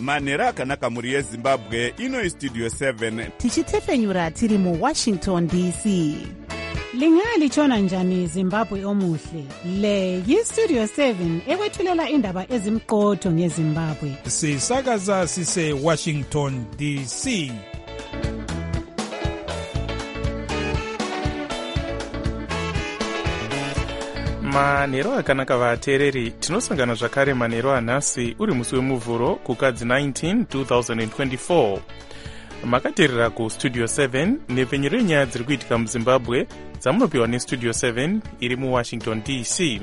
manhero akanaka mhuri yezimbabwe. Ino istudio 7 tichitefenyura tiri muwashington dc. Lingalitshona njani Zimbabwe omuhle? Le yistudio 7 ekwethulela indaba ezimqotho ngeZimbabwe. Sisakaza sise Washington DC. Manhero akanaka vateereri, tinosangana zvakare manhero anhasi uri musi wemuvhuro kukadzi 19 2024. Makateerera kustudio 7 nepfenyuro yenyaya dziri kuitika muzimbabwe dzamunopiwa nestudio 7 iri muwashington dc.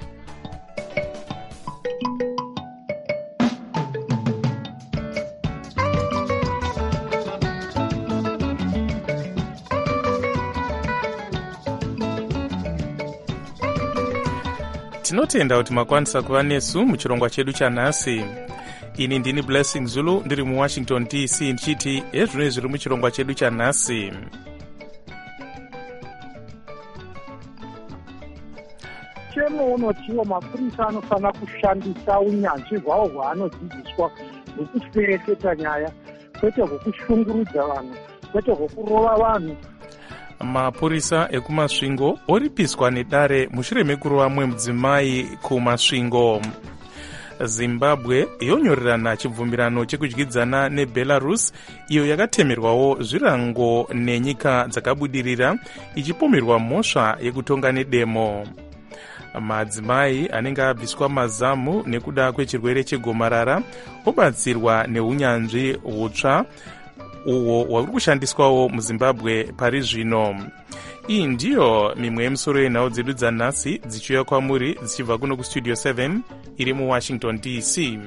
Tinotenda kuti makwanisa kuva nesu muchirongwa chedu chanhasi. Ini ndini Blessing Zulu ndiri muwashington dc ndichiti ezvino zviri muchirongwa chedu chanhasi. Chemo unotiwo mapurisa anofanira kushandisa unyanzvi hwavo hwaanodzidziswa hwekuferefeta nyaya, kwete hwekushungurudza vanhu, kwete hwekurova vanhu. Mapurisa ekumasvingo oripiswa nedare mushure mekurova mumwe mudzimai kumasvingo. Zimbabwe yonyorerana chibvumirano chekudyidzana neBelarus, iyo yakatemerwawo zvirango nenyika dzakabudirira ichipomerwa mhosva yekutonga nedemo. Madzimai anenge abviswa mazamu nekuda kwechirwere chegomarara obatsirwa neunyanzvi hutsva uwo huri kushandiswawo muzimbabwe pari zvino. Iyi ndiyo mimwe yemisoro yenhau dzedu dzanhasi dzichiuya kwamuri dzichibva kuno kustudio 7 iri muwashington dc.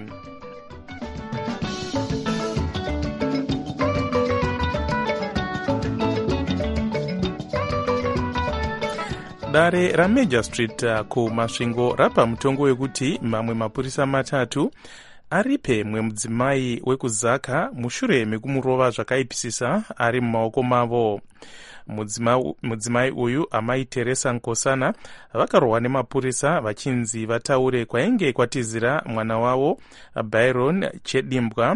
Dare raMajor Street kumasvingo rapa mutongo wekuti mamwe mapurisa matatu aripe mwe mudzimai wekuzaka mushure mekumurova zvakaipisisa ari mumaoko mavo. Mudzimai uyu amai Teresa Nkosana vakarohwa nemapurisa vachinzi vataure kwainge kwatizira mwana wavo Byron Chedimbwa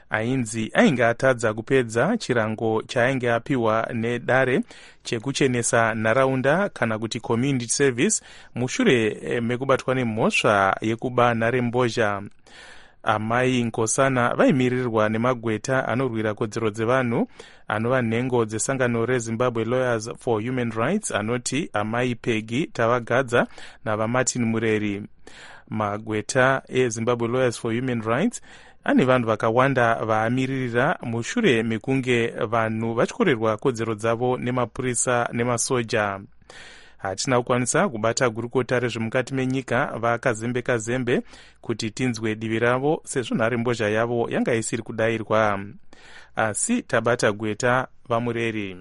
ainge atadza kupedza chirango chaainge apiwa nedare chekuchenesa nharaunda kana kuti community service mushure mekubatwa nemhosva yekuba nharembozha. Amai Nkosana vaimirirwa nemagweta anorwira kodzero dzevanhu anova nhengo dzesangano reZimbabwe Lawyers for Human Rights anoti amai Peggy Tavagadza navaMartin Mureri. Magweta eZimbabwe Lawyers for Human Rights ane vanhu vakawanda vaamiririra mushure mekunge vanhu vachikorerwa kodzero dzavo nemapurisa nemasoja. Hatina kukwanisa kubata gurukota rezvemukati menyika vakazembe kuti tinzwe divi ravo sezvo nharembozha yavo yanga isiri kudayirwa, asi tabata gweta vaMureri.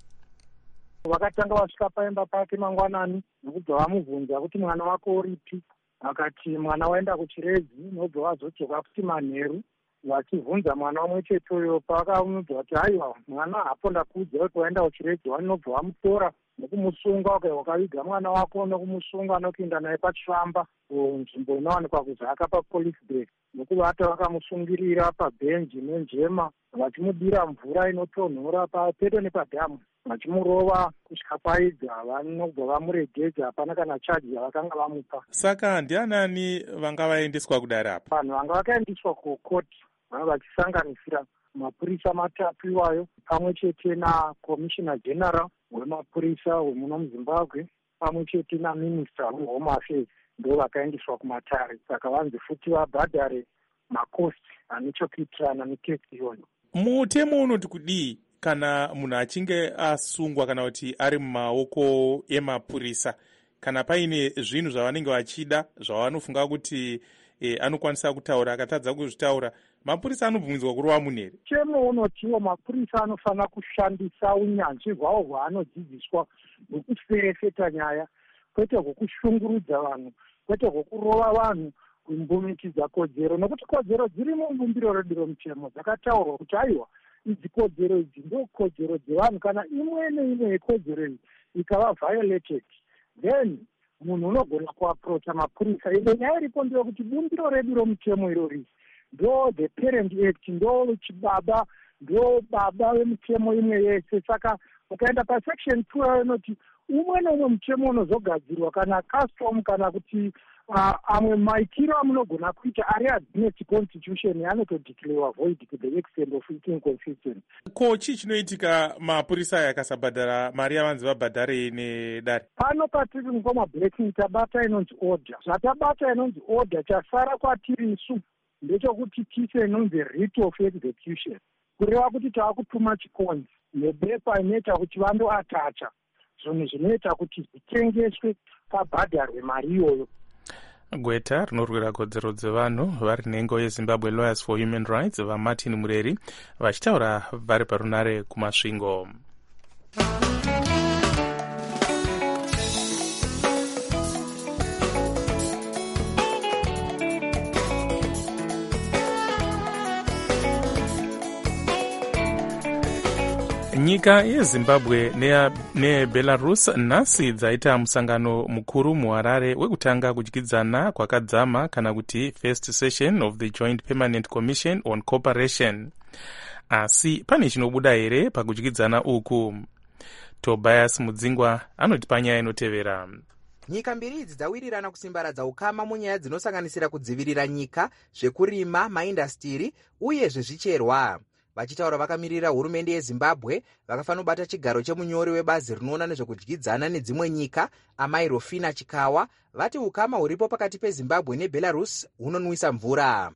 Vakatanga vasvika paimba pake mangwanani nokubva vamubvunza kuti mwana wako uripi, akati mwana waenda kuchiredzi, nobva vazodzoka kuti manheru vachibvunza mwana umwe chete uyo. Pavakamuudza kuti haiwa mwana hapo ndakuudza kuti waenda kuchiredzi, vanobva vamutora nekumusunga wakaviga mwana wako nekumusunga nokuenda naye pachifamba nzvimbo inowanikwa kuzaka papolice break, nokuvata vakamusungirira pabhenji nenjema vachimudira mvura inotonhora papedo nepadhamu vachimurova kusvika paidza. Vanobva vamuregedza, hapana kana chaji yavakanga vamupa. Saka ndianani vanga vaendeswa kudare apa? Vanhu vanga vakaendeswa kukoti vanga vachisanganisira mapurisa matatu iwayo pamwe chete naCommissioner General wemapurisa wemuno muZimbabwe pamwe chete naMinister weHome Affairs ndo vakaendeswa kumatare. Saka vanzi futi vabhadhare makosti anechokuitirana nekesi iyoyo. Mutemo unoti kudii kana munhu achinge asungwa kana kuti ari mumaoko emapurisa, kana paine zvinhu zvavanenge vachida zvavanofunga kuti anokwanisa kutaura akatadza kuzvitaura, mapurisa anobvumidzwa kurova munhu here? Chemo unotiwo mapurisa anofanira kushandisa unyanzvi hwavo hwaanodzidziswa hwekuferefeta nyaya, kwete hwekushungurudza vanhu, kwete hwekurova vanhu, kumbumikidza kodzero, nokuti kodzero dziri mubumbiro redu romutemo dzakataurwa kuti aiwa idzi kodzero idzi ndo kodzero dzevanhu. Kana imwe neimwe yekodzero iyi ikava violated, then munhu unogona kuaprocha mapurisa. Ine nyaya iripo ndeyekuti bumbiro redu romutemo irori ndo the parent act, ndo chibaba, ndo baba wemitemo imwe yese. Saka ukaenda pasection 2 inoti umwe nomwe mutemo unozogadzirwa kana custom kana kuti amwe maitiro amunogona kuita ari against constitution anotodeclarewa void to the extent of it inconsistent. Ko chii chinoitika mapurisa aya akasabhadhara mari yavanzi vabhadhare nedare? Pano patiri ngoma blessing tabata inonzi order. Zvatabata inonzi order, chasara kwatiri isu ndechekuti tise inonzi writ of execution, kureva kuti taakutuma chikonzi nebepa inoita kuti vandoatacha zvinhu zvinoita kuti zvitengeswe pabhadharwe mari iyoyo. Gweta rinorwira kodzero dzevanhu vari nhengo yeZimbabwe Lawyers for Human Rights vaMartin Mureri vachitaura vari parunare kumasvingo. Nyika yeZimbabwe neBelarus nhasi dzaita musangano mukuru muHarare wekutanga kudyidzana kwakadzama kana kuti first session of the Joint Permanent Commission on Cooperation. Asi pane chinobuda here pakudyidzana uku? Tobias Mudzingwa anoti panyaya inotevera. Nyika mbiri idzi dzawirirana kusimbaradza ukama munyaya dzinosanganisira kudzivirira nyika, zvekurima, maindastiri uye zvezvicherwa. Vachitaura vakamirira hurumende yeZimbabwe vakafanira kubata chigaro chemunyori webazi rinoona nezvekudyidzana nedzimwe nyika, Amai Rofina Chikawa, vati ukama huripo pakati peZimbabwe neBelarus hunonwisa mvura.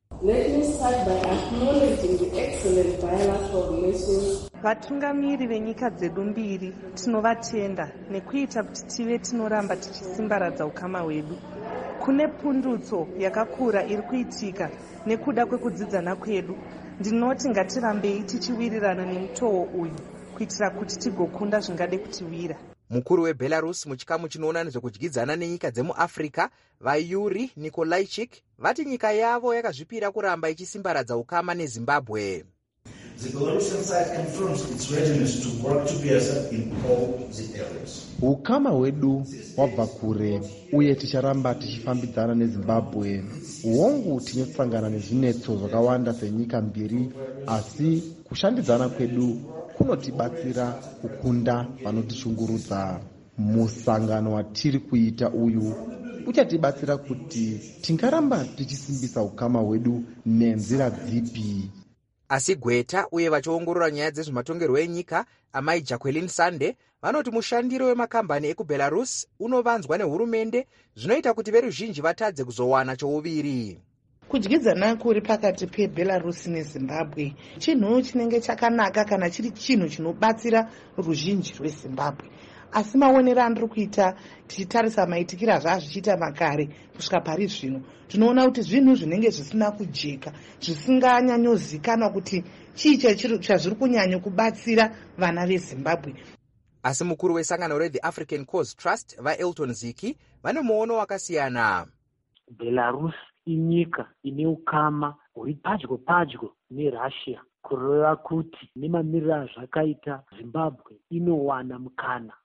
Vatungamiri venyika dzedu mbiri tinovatenda nekuita kuti tive tinoramba tichisimbaradza ukama hwedu. Kune pundutso yakakura iri kuitika nekuda kwekudzidzana kwedu. Ndinoti ngatirambei tichiwirirana nemutoo uyu kuitira kuti tigokunda zvingade kutiwira. Mukuru weBelarus muchikamu chinoona nezvekudyidzana nenyika dzemuAfrica, vaYuri Nikolaichik, vati nyika yavo yakazvipira kuramba ichisimbaradza ukama neZimbabwe. The Belarusian side confirms its readiness to work together in all the areas. Ukama hwedu wabva kure uye ticharamba tichifambidzana neZimbabwe. Uongu tinosangana nezvinetso zvakawanda senyika mbiri, asi kushandidzana kwedu kunotibatsira kukunda vanotishungurudza. Musangano watiri kuita uyu uchatibatsira kuti tingaramba tichisimbisa ukama hwedu nenzira dzipi. Asi Gweta uye vachiongorora nyaya dzezvematongerwo enyika, Amai Jacqueline Sande, vanoti mushandiro wemakambani ekuBelarus unovanzwa nehurumende zvinoita kuti veruzhinji vatadze kuzowana chouviri. Kudyidzana kuri pakati peBelarus neZimbabwe chinhu chinenge chakanaka kana chiri chinhu chinobatsira ruzhinji rweZimbabwe. Asi maonero andiri kuita tichitarisa maitikira zvazvichiita makare kusvika pari zvino, tinoona kuti zvinhu zvinenge zvisina kujeka, zvisinganyanyozikanwa kuti chii chazviri kunyanya kubatsira vana veZimbabwe. Asi mukuru wesangano reThe African Cause Trust, vaElton Ziki, vane muono wakasiyana. Belarus inyika ine ukama huri padyo neRussia, kureva kuti nemamiriro azvakaita Zimbabwe inowana mukana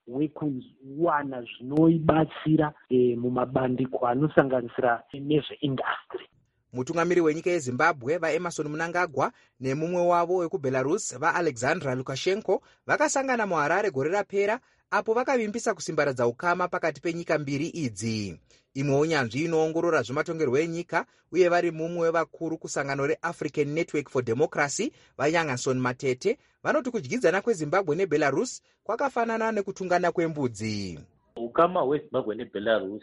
wekuwana zvinoibatsira mumabandiko anosanganisira nezveindastry. Mutungamiri wenyika yeZimbabwe vaEmerson Mnangagwa nemumwe wavo wekuBelarus vaAlexandra Lukashenko vakasangana muHarare gore rapera apo vakavimbisa kusimbaradza ukama pakati penyika mbiri idzi. Imwe unyanzvi inoongorora zvematongerwo enyika uye vari mumwe wevakuru kusangano reAfrican Network for Democracy vaYangason Matete vanoti kudyidzana kweZimbabwe neBelarus kwakafanana nekutungana kwembudzi. Ukama hweZimbabwe neBelarus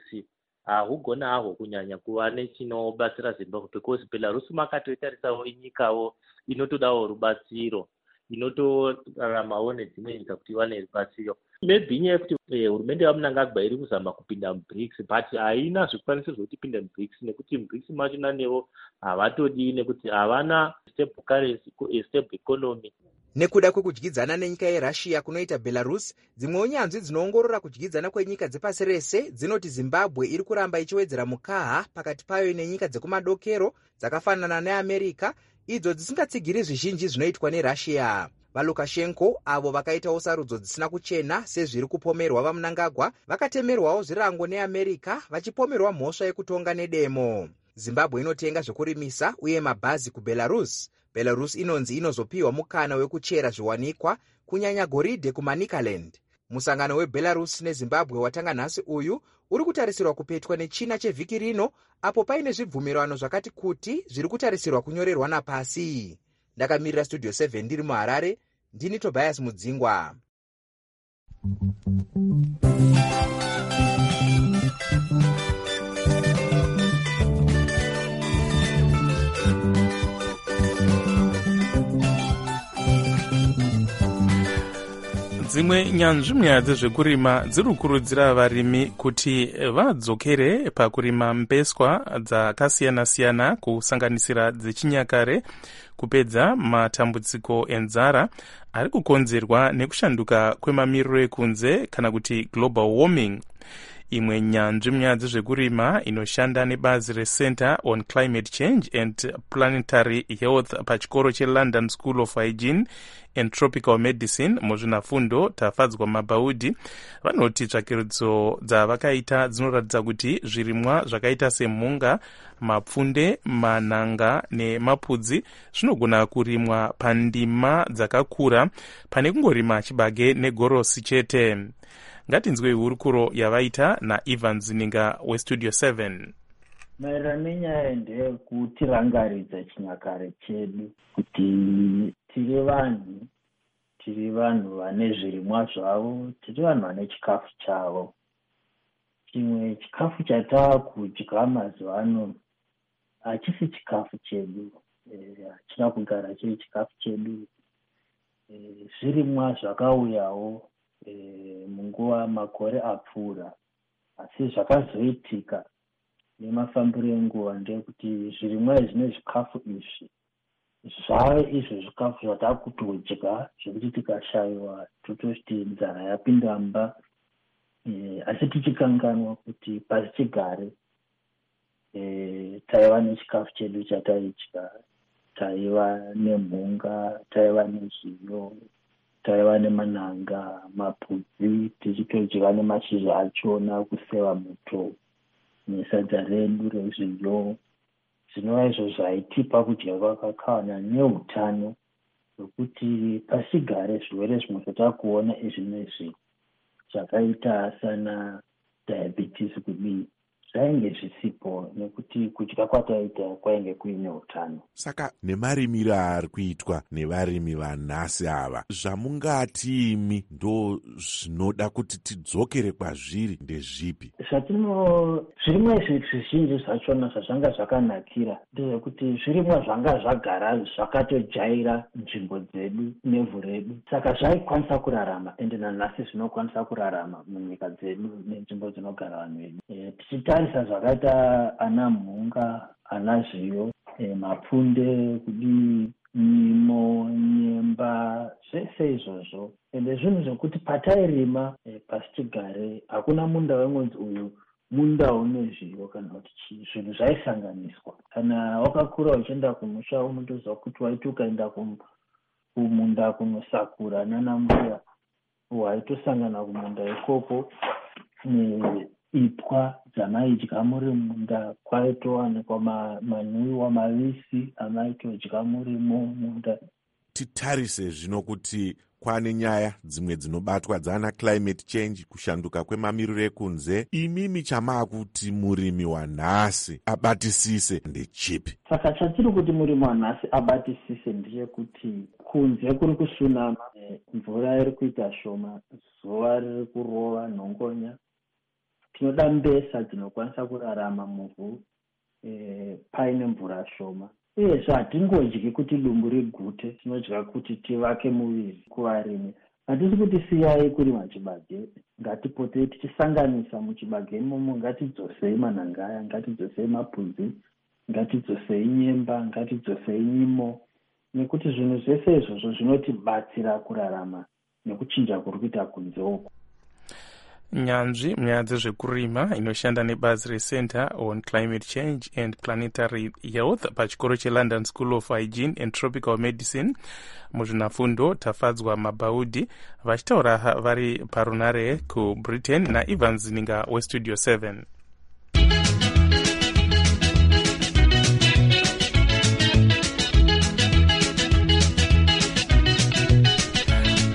hugona haho kunyanya kuva nechinobatsira Zimbabwe because Belarus makatoitarisawo inyikawo inotodawo rubatsiro, inotoraramawo nedzimwe nyika kuti iwane rubatsiro. Maybe nyaya yekuti hurumende yaMnangagwa iri kuzama kupinda muBRICS but haina zvikwanisiro zvokuti ipinde muBRICS nekuti muBRICS macho nanevo havatodi nekuti havana stable currency, stable economy. Nekuda kwekudyidzana nenyika yeRussia kunoita Belarus, dzimwe unyanzvi dzinoongorora kudyidzana kwenyika dzepasi rese dzinoti Zimbabwe iri kuramba ichiwedzera mukaha pakati payo nenyika dzekumadokero dzakafanana neAmerica, idzo dzisingatsigiri zvizhinji zvinoitwa neRussia. VaLukashenko avo vakaitawo sarudzo dzisina kuchena sezviri kupomerwa vaMnangagwa vakatemerwawo zvirango neAmerica vachipomerwa mhosva yekutonga nedemo. zimbabwe inotenga zvokurimisa uye mabhazi kubelarus. Belarus inonzi inozopiwa mukana wekuchera zviwanikwa kunyanya goridhe kumanicaland. Musangano weBelarus neZimbabwe watanga nhasi uyu uri kutarisirwa kupetwa nechina chevhiki rino, apo paine zvibvumirano zvakati kuti zviri kutarisirwa kunyorerwa napasi. Ndakamirira Studio 7 ndiri muHarare, ndini Tobias Mudzingwa. Dzimwe nyanzvi munyaya dzezvekurima dziri kukurudzira varimi kuti vadzokere pakurima mbeswa dzakasiyana-siyana kusanganisira dzechinyakare kupedza matambudziko enzara ari kukonzerwa nekushanduka kwemamiriro ekunze kana kuti global warming. Imwe nyanzvi munyaya dzezvekurima inoshanda nebazi reCenter on Climate Change and Planetary Health pachikoro cheLondon School of Hygiene and Tropical Medicine muzvinafundo Tafadzwa Mabhaudhi vanoti tsvakirudzo dzavakaita dzinoratidza kuti zvirimwa zvakaita semhunga, mapfunde, mananga nemapudzi zvinogona kurimwa pandima dzakakura pane kungorima chibage negorosi chete. Ngatinzwe hurukuro yavaita naIvans Ninga weStudio 7. Maererano nenyaya ndeyekutirangaridza chinyakare chedu kuti tiri vanhu vane zvirimwa zvavo, tiri vanhu vane chikafu chavo. Chimwe chikafu chatakudya mazuva ano hachisi chikafu chedu, hachina kugara chiri chikafu chedu. Zvirimwa zvakauyawo munguva makore apfuura, asi zvakazoitika nemafambiro enguva ndekuti zvirimwa izvi nezvikafu izvi zvave izvo zvikafu zvatakutodya zvekuti tikashayiwa tototi nzara yapinda mba, asi tichikanganwa kuti pasi chigare taiva nechikafu chedu chataidya, taiva nemhunga, taiva nezviyo, taiva nemananga, mapudzi, tichitodya nemashizha achona, kuseva muto nesadza redu rezviyo. Zvinova izvo zvaitipa kudya kwakakwana neutano hwekuti pasigare zvirwere zvimwe zvatakuona izvi nezvi zvakaita sana diabetes kudii zvainge zvisipo nekuti kudya kwataita kwainge kuine utano. Saka nemarimiro ari kuitwa nevarimi vanhasi ava, zvamungati imi ndo zvinoda kuti tidzokere kwazviri ndezvipi? Zvirimwa izvi zvizhinji zvachona zvazvanga zvakanakira ndezvekuti zvirimwa zvanga zvagara zvakatojaira nzvimbo dzedu nevhu redu, saka zvaikwanisa kurarama, ende nanhasi zvinokwanisa kurarama munyika dzedu nenzvimbo dzinogara vanhu vedu. Tichitarisa zvakaita ana mhunga, ana zviyo, mapfunde, kudii, nyimo, nyemba, zvese izvozvo. Ende zvinhu zvokuti patairima pasi chigare hakuna munda wemwedzi uyu munda une zviyo kana kuti zvinhu zvaisanganiswa. Kana wakakura uchienda kumusha unotoziva kuti waiti ukaenda kumunda kunosakura nana mbuya, waitosangana kumunda ikoko ipwa dzamaidya muri munda, kwaitowanikwa manwiwa mavisi amaitodya murimo munda. Titarise zvino kuti kwane nyaya dzimwe dzinobatwa dzana climate change, kushanduka kwemamiriro ekunze. Imimi chamakuti murimi wanhasi abatisise ndechipi? Saka chatiri kuti murimi wanhasi abatisise ndechekuti kunze kuri kusunama, mvura iri kuita shoma, zuva riri kurova nhongonya, tinoda mbesa dzinokwanisa kurarama muvhu paine mvura shoma. Uyezve hatingodyi kuti dumbu rigute, tinodya kuti tivake muviri kuvarimi. Hatisi kuti siyai kurima chibage, ngatipotei tichisanganisa muchibage imomo, ngatidzosei manangaya, ngatidzosei mapudzi, ngatidzosei nyemba, ngatidzosei nyimo, nekuti zvinhu zvese izvozvo zvinotibatsira kurarama nekuchinja kuri kuita kunze uku. Nyanzvi munyaya dzezvekurima inoshanda nebazi reCenter on Climate Change and Planetary Health pachikoro cheLondon School of Hygiene and Tropical Medicine muzvinafundo Tafadzwa Mabhaudhi vachitaura vari parunare kuBritain naIvans Ninga weStudio 7.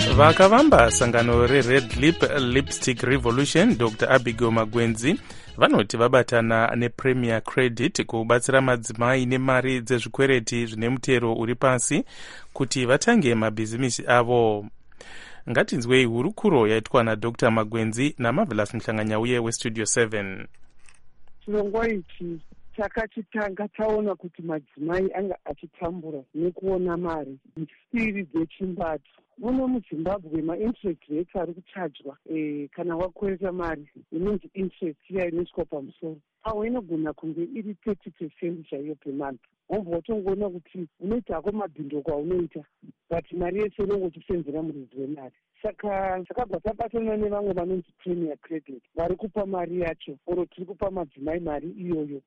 vakavamba sangano rered lipstick revolution Dr. Abigail Magwenzi vanoti vabatana nepremier credit kubatsira madzimai nemari dzezvikwereti zvine mutero uri pasi kuti vatange mabhizimisi avo. Ngatinzwei hurukuro yaitwa naDr. Magwenzi naMarvelous Mhlanganyauye westudio 7. Chirongwa ichi takachitanga taona kuti madzimai anga achitambura nekuona mari misiri dzechimbatu. Muno muZimbabwe ma-interest rates ari kuchajwa kana wakwereta mari inonzi interest iya inoiswa pamusoro. Pamwe inogona kunge iri 30% chaiyo per month. Wobva watongoona kuti unoita ako mabhindoko aunoita but mari yese inongochisenzera muridzi wemari. Saka takabva tabatana nevamwe vanonzi premier credit vari kupa mari yacho oro tiri kupa madzimai mari iyoyo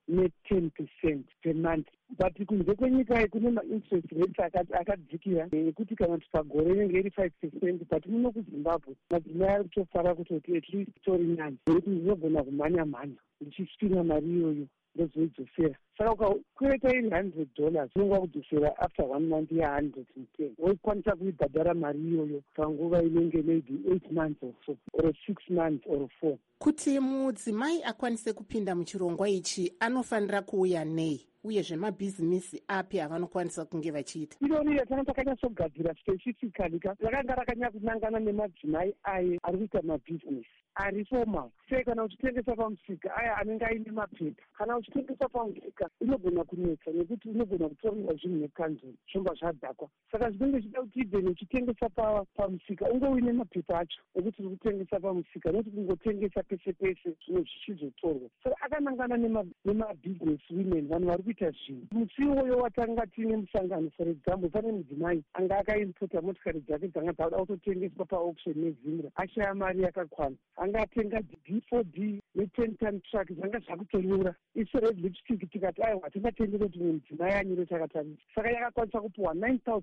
ne10% per month. But kunze kwenyika kune ma-interest rates akadzikira ekuti kana kuti pagore inenge iri 5%, but muno kuZimbabwe madzimai ari kutofara kutoti at least tori nani ekuti ndinogona kumhanya-mhanya ndichisvina mari iyoyo ndozoidzosera. Saka ukakwereta iri $100 unonga kudzosera after 1 month ya110 woikwanisa kuibhadhara mari iyoyo panguva inenge maybe 8 months or so or 6 months or 4. Kuti mudzimai akwanise kupinda muchirongwa ichi anofanira kuuya nei uye zvemabhizimisi api avanokwanisa kunge vachiita? Irori ratanga takanyatsogadzira specifically rakanga rakanyakunangana nemadzimai aye ari kuita mabhizinesi ari formal. Sei kana uchitengesa pamusika aya anenge aine mapepa, kana uchitengesa pamusika inogona kunetsa nekuti unogona kutoriwa zvinhu nekanzuru zvomba zvadhakwa. Saka zvinenge zvida kuti ibheni uchitengesa pamusika unge uine mapepa acho ekuti uri kutengesa pamusika nekuti kungotengesa pese pese zvino zvichizotorwa. Saka akanangana nemabhizinesi women, vanhu vari kuita zvinhu. Musi iwoyo watanga tiine musangano, for example pane mudzimai anga akaimpota motikari dzake dzanga dzauda kutotengeswa paauction neZimra ashaya mari yakakwana. Anga atenga D4D ne10 ton truck zvanga zvakutonyura. Isu red lipstick tikati aiwa tingatendere kuti mudzimai anyure chakatarisa. Saka yakakwanisa kupuwa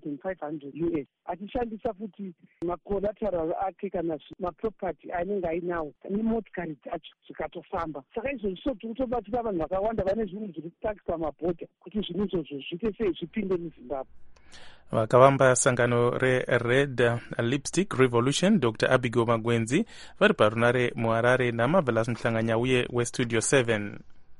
$9,500 US achishandisa futi macollateral ake kana maproperty anenge ainawo nemotikari dzacho zvikatofamba. Saka izvo zviso tiri kutobatsira vanhu vakawanda vane zvinhu zviri kutakisa mabhodha kuti zvinhu izvozvo zviite sei zvipinde muZimbabwe. Vakavamba sangano rered lipstick revolution Dr. Abigail Magwenzi vari parunare muHarare naMarvelous Mhlanganyauye westudio 7.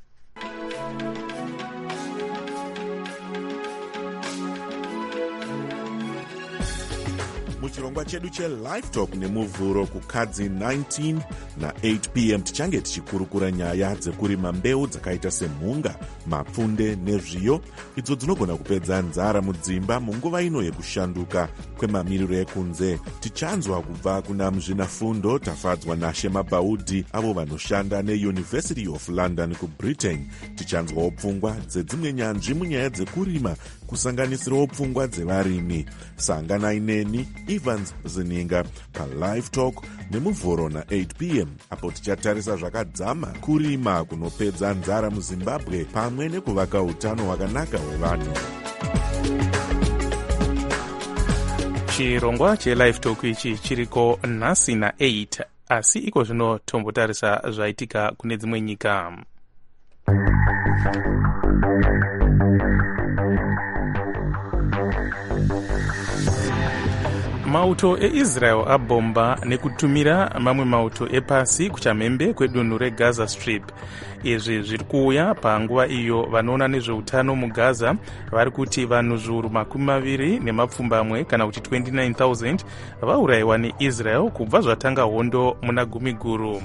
muchirongwa chedu chelive talk nemuvhuro kukadzi 19 na8 p.m. tichange tichikurukura nyaya dzekurima mbeu dzakaita semhunga, mapfunde nezviyo idzo dzinogona kupedza nzara mudzimba munguva ino yekushanduka kwemamiriro ekunze. Tichanzwa kubva kuna muzvinafundo tafadzwa naShema Baudi avo vanoshanda neUniversity of London kuBritain. Tichanzwawo pfungwa dzedzimwe nyanzvi munyaya dzekurima kusanganisirawo pfungwa dzevarimi. Sanganai neni Evans Zininga palive talk nemuvhuro na8 p.m. apo tichatarisa zvakadzama kurima kunopedza nzara muZimbabwe pamwe nekuvaka utano hwakanaka hwevanhu. Chirongwa chelive talk ichi chiriko nhasi na8 asi iko zvino tombotarisa zvaitika kune dzimwe nyika. Mauto eIsrael abomba nekutumira mamwe mauto epasi kuchamhembe kwedunhu reGaza Strip. Izvi zviri kuuya panguva iyo vanoona nezveutano muGaza vari kuti vanhu zviuru 20 kana kuti 29,000 vaurayiwa neIsrael kubva zvatanga hondo muna Gumiguru.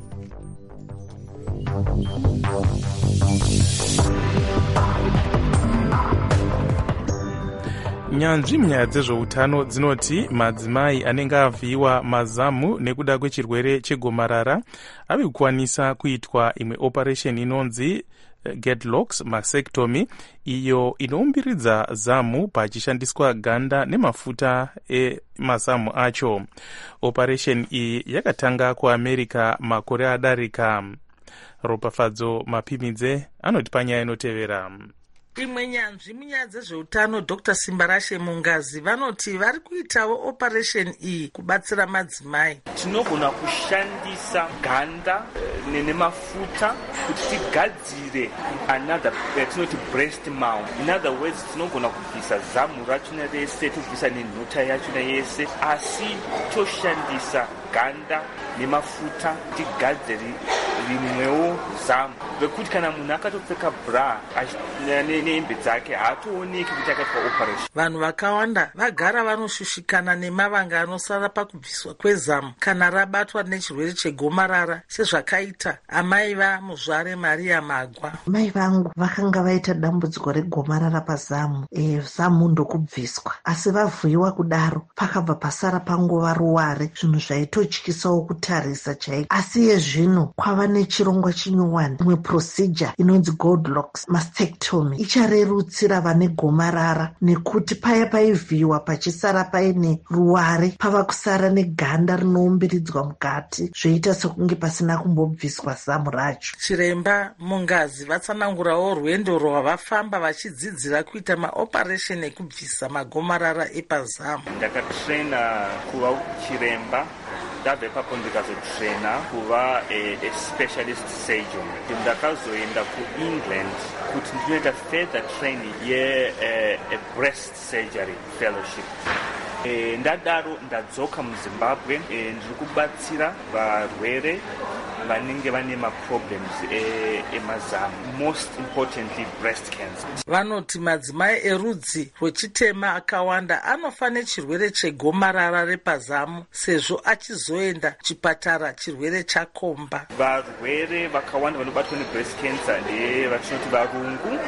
Nyanzvi munyaya dzezveutano dzinoti madzimai anenge avhiyiwa mazamu nekuda kwechirwere chegomarara ave kukwanisa kuitwa imwe operation inonzi Gedlocks mastectomy, iyo inoumbiridza zamu pachishandiswa ganda nemafuta emazamu acho. Operation iyi yakatanga kuAmerica makore adarika. Ropafadzo Mapimidze anoti panyaya inotevera. imwe nyanzvi munyaya dzezveutano Dr. Simbarashe Mungazi vanoti vari kuitawo operation iyi kubatsira madzimai. Tinogona kushandisa ganda nemafuta kuti tigadzire another tinoti breast mount. In other words, tinogona kubvisa zamu rachona rese, tobvisa nenhota yachona yese, asi toshandisa ganda nemafuta tigadzire rimwewo zamu, vekuti kana munhu akatopfeka bra nehembe dzake haatooneki kuti akaitwa operation. Vanhu vakawanda vagara vanoshushikana nemavanga anosara pakubviswa kwezamu kana rabatwa nechirwere chegomarara, sezvakaita amai vaMuzvare Maria Magwa. Mai vangu vakanga vaita dambudziko regomarara pazamu, zamu ndokubviswa, asi vavhuyiwa kudaro pakabva pasara panguva ruware, zvinhu zvaitotyisawo kutarisa chaiko. Asi yezvino kwava nechirongwa chinyuwani, imwe procedure inonzi Goldilocks mastectomy icharerutsira vane gomarara, nekuti paya paivhiyiwa pachisara paine ruware pava kusara neganda rinoumbiridzwa mukati, zvoita sekunge pasina kumbobviswa zamu racho. Chiremba Mungazi vatsanangurawo rwendo rwavafamba vachidzidzira kuita maoperation ekubvisa magomarara epazamu. Ndakatrena kuva chiremba, ndabva ipapo ndikazotrena kuva a specialist surgeon. Ndakazoenda kuEngland kuti ndinoita further training a breast surgery fellowship. Ndadaro ndadzoka muZimbabwe, ndiri kubatsira varwere vanenge vane maproblems emazamu, most importantly breast cancer. Vanoti madzimai erudzi rwechitema akawanda anofa nechirwere chegomarara repazamu sezvo achizoenda chipatara chirwere chakomba. Varwere vakawanda vanobatwa nebreast cancer ndevatinoti varungu.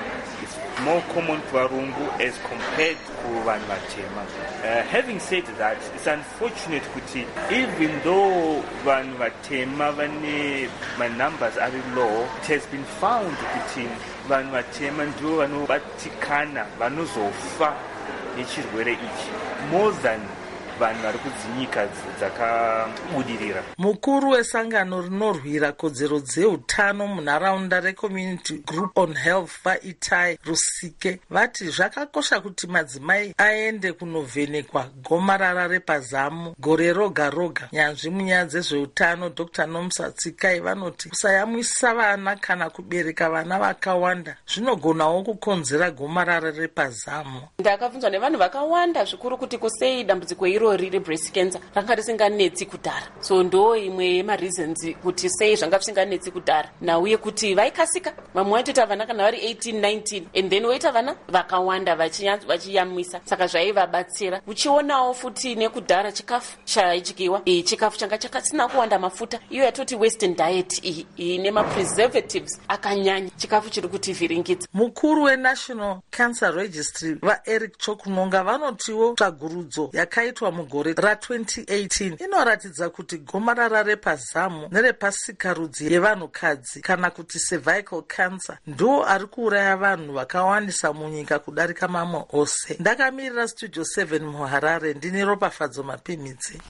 More common to varungu as compared to vanhu vatema. Having said that, it's unfortunate kuti even though vanhu vatema my numbers are low, it has been found kuti vanhu vatema ndivo vanobatikana vanozofa nechirwere ichi more than vanhu vari kudzinyika dzakabudirira. Mukuru wesangano rinorwira kodzero dzeutano munharaunda reCommunity Group on Health vaItai Rusike vati zvakakosha kuti madzimai aende kunovhenekwa gomarara repazamu gore roga roga. Nyanzvi munyaya dzezveutano Dr. Nomsa Tsikai vanoti kusayamwisa vana kana kubereka vana vakawanda zvinogonawo kukonzera gomarara repazamu. Ndakabvunzwa nevanhu vakawanda zvikuru kuti kusei dambudziko iro rebreast cancer ranga risinganetsi kudhara, so ndo imwe yemareasons kuti sei zvanga zvisinganetsi kudhara, nauye kuti vaikasika. Vamwe vaitoita vana kana vari 18-19 and then woita vana vakawanda vachiyamwisa, saka zvaivabatsira. Uchionawo futi nekudhara chikafu chaidyiwa, chikafu changa chakasina kuwanda mafuta, iyo yatoti western diet iyi nemapreservatives akanyanya, chikafu chiri kutivhiringidza. Mukuru weNational Cancer Registry vaEric Chokunonga vanotiwo tsvagurudzo yakaitwa mugore ra2018 inoratidza kuti gomarara repazamu nerepasikarudzi yevanhukadzi kana kuti cervical cancer ndo ari kuuraya vanhu vakawandisa munyika kudarika mamwe ose. Ndakamirira Studio 7 muHarare, ndine Ropafadzo Mapimitsi.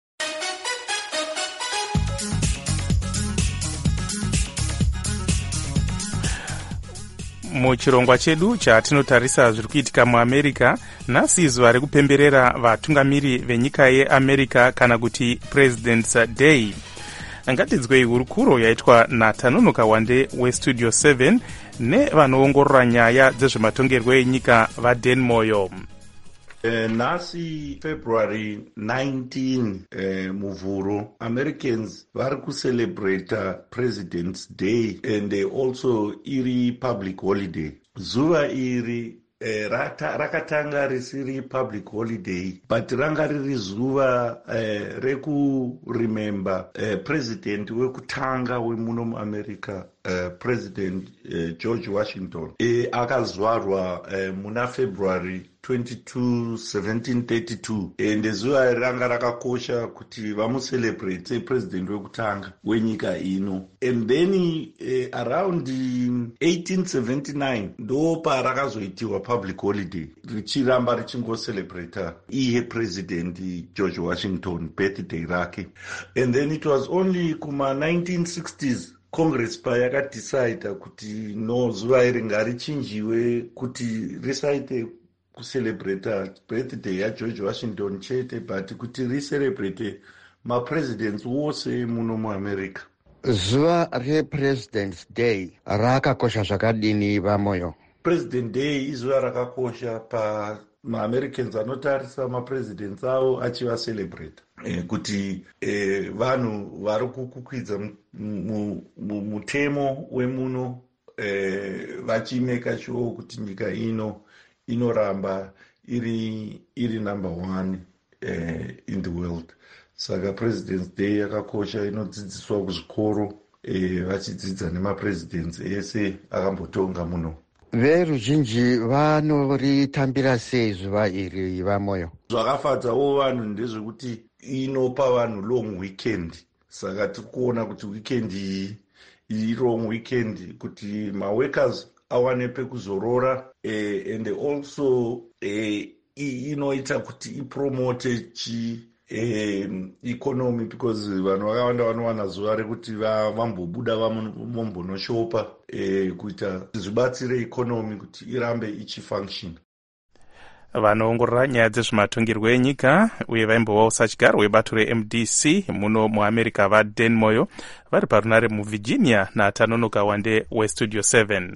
Muchirongwa chedu chatinotarisa zviri kuitika muAmerica, nhasi zuva rekupemberera vatungamiri venyika yeAmerica kana kuti President's Day. Ngatidzwei hurukuro yaitwa naTanonoka Wande weStudio 7 nevanoongorora nyaya dzezvematongerwo enyika vaDan Moyo. Nhasi February 19 muvhuro, Americans vari kucelebrate President's Day and also iri public holiday. Zuva iri rakatanga risiri public holiday, but ranga riri zuva rekuremember president wekutanga wemuno muAmerica, President George Washington. Akazvarwa muna February 22, 1732, and zuva ranga rakakosha kuti vamucelebrate president wekutanga wenyika ino. And then around 1879 ndo parakazoitiwa public holiday richiramba richingocelebrata iye president George Washington birthday rake. And then it was only kuma 1960s congress payakadecida kuti no zuva iri ngarichinjiwe kuti risaite kucelebrata birthday yageorge washington chete but kuti ricelebrate mapresidents wose muno muamerica. Zuva represidents day rakakosha zvakadini pamoyo? President day izuva rakakosha pamaamericans anotarisa mapresidents avo achivacelebrata kuti vanhu vari kukwidza mutemo wemuno vachimeka sure kuti nyika ino inoramba iri number one in the world. Saka presidents day yakakosha, inodzidziswa kuzvikoro vachidzidza nemapresidents ese akambotonga muno. Veruzhinji vanoritambira sei zuva iri vamoyo? Zvakafadzawo vanhu ndezvekuti inopa vanhu long weekend. Saka tiri kuona kuti weekend iyi long weekend kuti maworkers awane pekuzorora and also inoita kuti ipromote economy because vanhu vakawanda vanowana zuva rekuti vambobuda vambonoshopa kuita zvibatsire economy kuti irambe ichifunction. vanoongorora nyaya dzezvematongerwo enyika uye vaimbovawo sachigaro webato remdc muno muamerica vadan moyo vari parunare muvirginia natanonoka wande westudio 7.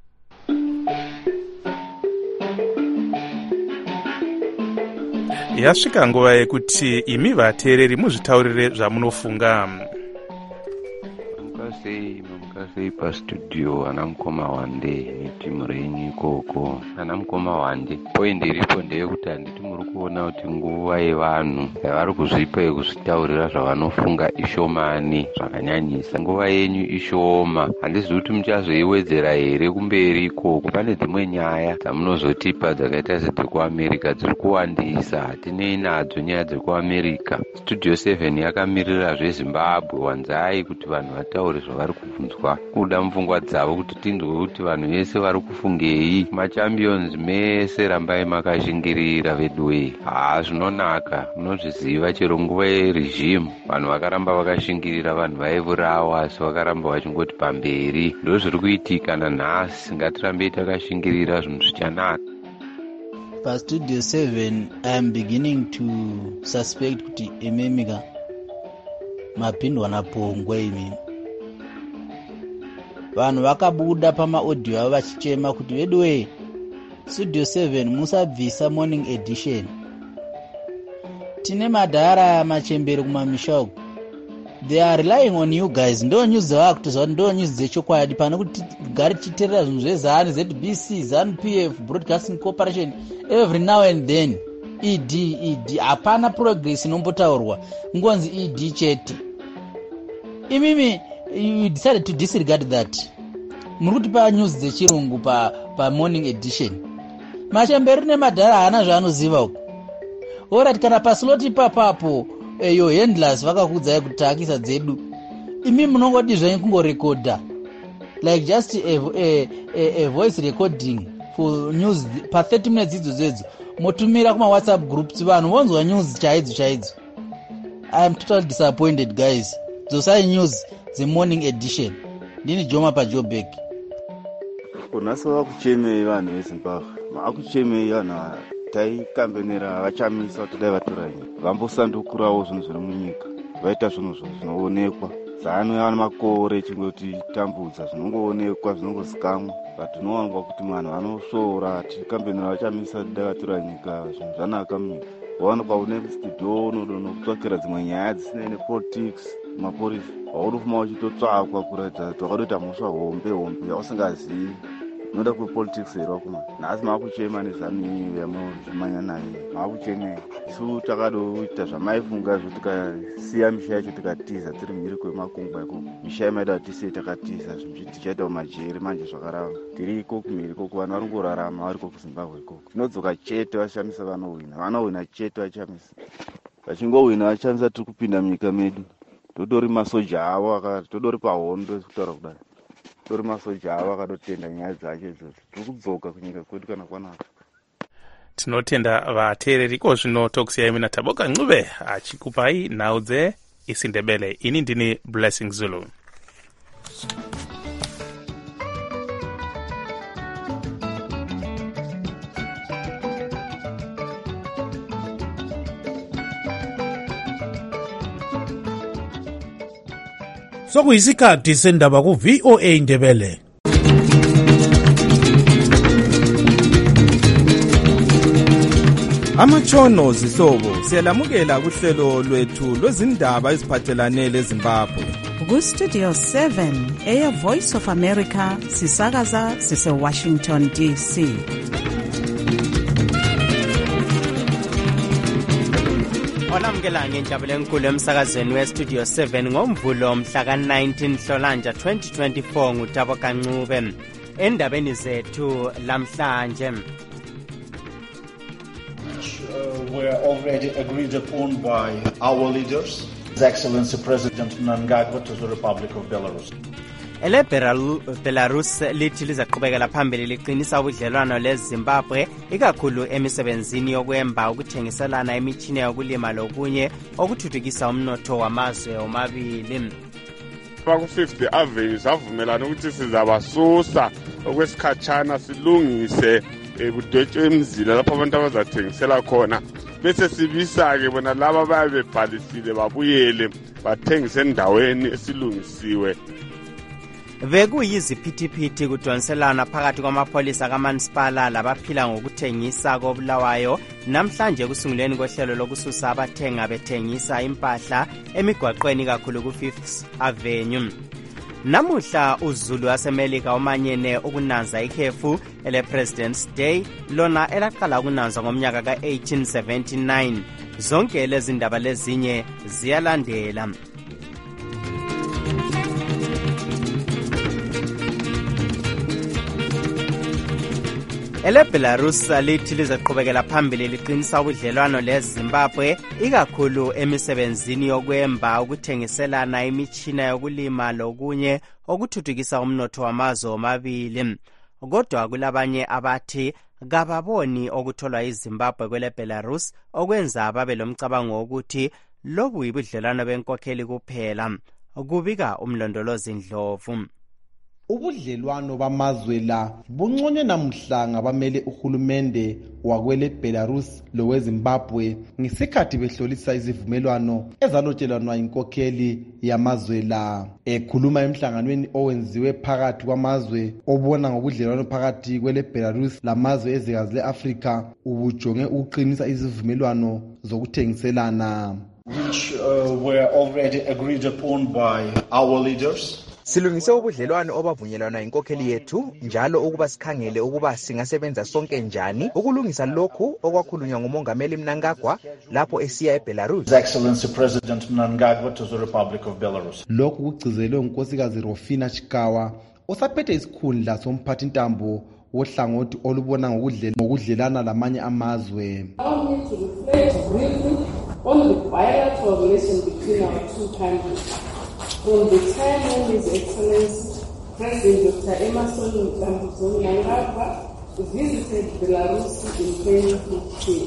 yasvika nguva yekuti imi vateereri muzvitaurire zvamunofunga. sei pastudio ana mukoma wande netimu renyu ikoko. Ana mukoma wande poindi iripo ndeyekuti handiti muri kuona kuti nguva yevanhu yavari kuzvipa yekuzvitaurira zvavanofunga ishomani zvakanyanyisa. Nguva yenyu ishoma, handizivi kuti muchazoiwedzera here kumberi ikoko. Pane dzimwe nyaya dzamunozotipa dzakaita sedzekuamerica dziri kuwandisa, hatinei nadzo nyaya dzekuamerica. Studio 7 yakamirira zvezimbabwe. Wanzai kuti vanhu vataure zvavari kubvunzwa kuda mupfungwa dzavo kuti tinzwe kuti vanhu vese vari kufungei. Machampions mese rambai makashingirira veduwe. Zvinonaka, munozviziva chero nguva yerejimu vanhu vakaramba vakashingirira, vanhu vaivurawa asi vakaramba vachingoti pamberi. Ndo zviri kuitika nanhasi, ngatirambei takashingirira zvinhu zvichanaka. Pastudio 7 I am beginning to suspect kuti ememika mapindwa napongwe imini. Vanhu vakabuda pamaaudio avo vachichema kuti veduwe Studio 7 musabvisa morning edition. Tine madhara machembere kumamisha uku. They are relying on you guys. Ndo news dzava kutozva ndo news dzechokwadi pane kuti gari chiterera zvinhu zvezanu ZBC, ZANU PF, Broadcasting Corporation every now and then. ED hapana progress inombotaurwa, ngonzi ED chete. Imimi you decided to disregard that. Muri kutipa news dzechirungu pa morning edition. Machemberi nemadhara haana zvaanoziva uku. Ora kana pasloti papapo yo handlers vakakudzai kutakisa dzedu. Imi munongodi zvenyu kungorekodha like just a voice recording for news pa 30 minutes idzodzo motumira kuma WhatsApp groups vanhu vonzwa news chaidzo. I am totally disappointed guys. Dzosai news the morning edition. Ndini Joma pa Joburg. Kunasova kuchemei vanhu veZimbabwe. Maakuchemei vanhu taikambenera vachamisa kuti dai vatoranya. Vambosandukurawo zvinhu zviri munyika. Vaita zvinhu zvinoonekwa. ZANU yava nemakore chingoti tambudza zvinongoonekwa zvinongozikamwa. Patinowanwa kuti vanhu vanosvora tikambenera vachamisa kuti dai vatora nyika. Zvinhu zvanaka munyika. Waonekwa une studio unodono kutsvakira dzimwe nyaya dzisina nepolitics mapolisi. Waunofuma uchitotsvakwa kuratidza kuti wakadoita mhosva hombe yausingazivi. Unoda kupolitics here wakuma. Nhasi maakuchema nezANU yamuzvimanya nayo. Maakuchemei. Isu takadoita zvamaifunga tikasiya misha yacho tikatiza tiri mhiri kwemakungwa ikoko. Misha yamaida kuti tisiye takatiza zvinhu tichaita mumajeri manje zvakarava. Tiri ikoko mhiri ikoko vanhu vari kungorarama vari ikoko kuZimbabwe ikoko. Tinodzoka chete vachamisa vanohwina chete vachamisa. Vachingohwina vachamisa tiri kupinda munyika medu. Todori masoja avo todori pahondo kutaura kudai. Tori masoja avo akadotenda nyaya dzacho idzodzo. Tiri kudzoka kunyika kwedu kana kwanaka. Tinotenda vateereri zvino tokusiyai mina Taboka Ncube achikupai nhau dzeIsindebele. Ini ndini Blessing Zulu. sokuyisikhathi sendaba ku-VOA Indebele. Amatshono zihlobo siyalamukela kuhlelo lwethu lwezindaba eziphathelane leZimbabwe. Ku-Studio 7 Air Voice of America sisakaza sise-Washington DC. Olamukela ngenjabulo enkulu emsakazweni we-Studio 7 ngomvulo mhla ka-19 Nhlolanja 2024 nguTabo Kancube. Endabeni zethu lamhlanje. Were already agreed upon by our leaders, His Excellency President Mnangagwa to the Republic of Belarus. Belarus lithi lizaqhubekela phambili liqinisa ubudlelwano leZimbabwe ikakhulu emisebenzini yokwemba ukuthengiselana imitshini yokulima lokunye okuthuthukisa umnotho wamazwe omabili. Ku-50 Avenue savumelana ukuthi sizabasusa okwesikhatshana silungise kudwetshwe emzila lapho abantu abazathengisela khona bese sibisa-ke bona laba bayabe bebhalisile babuyele bathengise endaweni esilungisiwe. Bekuyiziphithiphithi kudonselana phakathi kwamapholisa kaMansipala labaphila ngokuthengisa koBulawayo namhlanje kusunguleni kohlelo lokususa abathenga bethengisa impahla emigwaqweni kakhulu ku-5th Avenue. Namuhla uZulu waseMelika umanyene ukunanza ikhefu ele-President's Day lona elaqala ukunanza ngomnyaka ka-1879. Zonke lezi ndaba lezinye ziyalandela. Belarus lithi lizaqhubekela phambili liqinisa ubudlelwano leZimbabwe ikakhulu emisebenzini yokwemba ukuthengiselana imitshina yokulima lokunye okuthuthukisa umnotho wamazwe omabili. Kodwa kulabanye abathi kababoni okutholwa iZimbabwe kweleBelarus okwenza babe lomcabango wokuthi lobu yibudlelwano benkokheli kuphela. Kubika umlondolozi Ndlovu. Ubudlelwano bamazwe la bunconywe namhla ngabamele uhulumende wakwele Belarus loweZimbabwe ngesikhathi behlolisa izivumelwano ezalotshelwana inkokheli yamazwe la. Ekhuluma emhlanganweni owenziwe phakathi kwamazwe obona ngobudlelwano phakathi kwele Belarus lamazwe ezikazi leAfrika ubujonge ukuqinisa izivumelwano zokuthengiselana, which were already agreed upon by our leaders. Silungise ubudlelwano obavunyelwana inkokheli yethu njalo ukuba sikhangele ukuba singasebenza sonke njani ukulungisa lokhu okwakhulunywa ngumongameli Mnangagwa lapho esiya eBelarus. His Excellency President Mnangagwa to the Republic of Belarus. Lokhu kugcizelwe ngunkosikazi Rofina Chikawa osaphethe isikhundla somphathi ntambo wohlangothi olubona ngokudlelana lamanye amazwe. Allow me to reflect briefly on the bilateral relation between our two countries. From the time when His Excellency President Dr. Emerson Mnangagwa visited Belarus in 2015,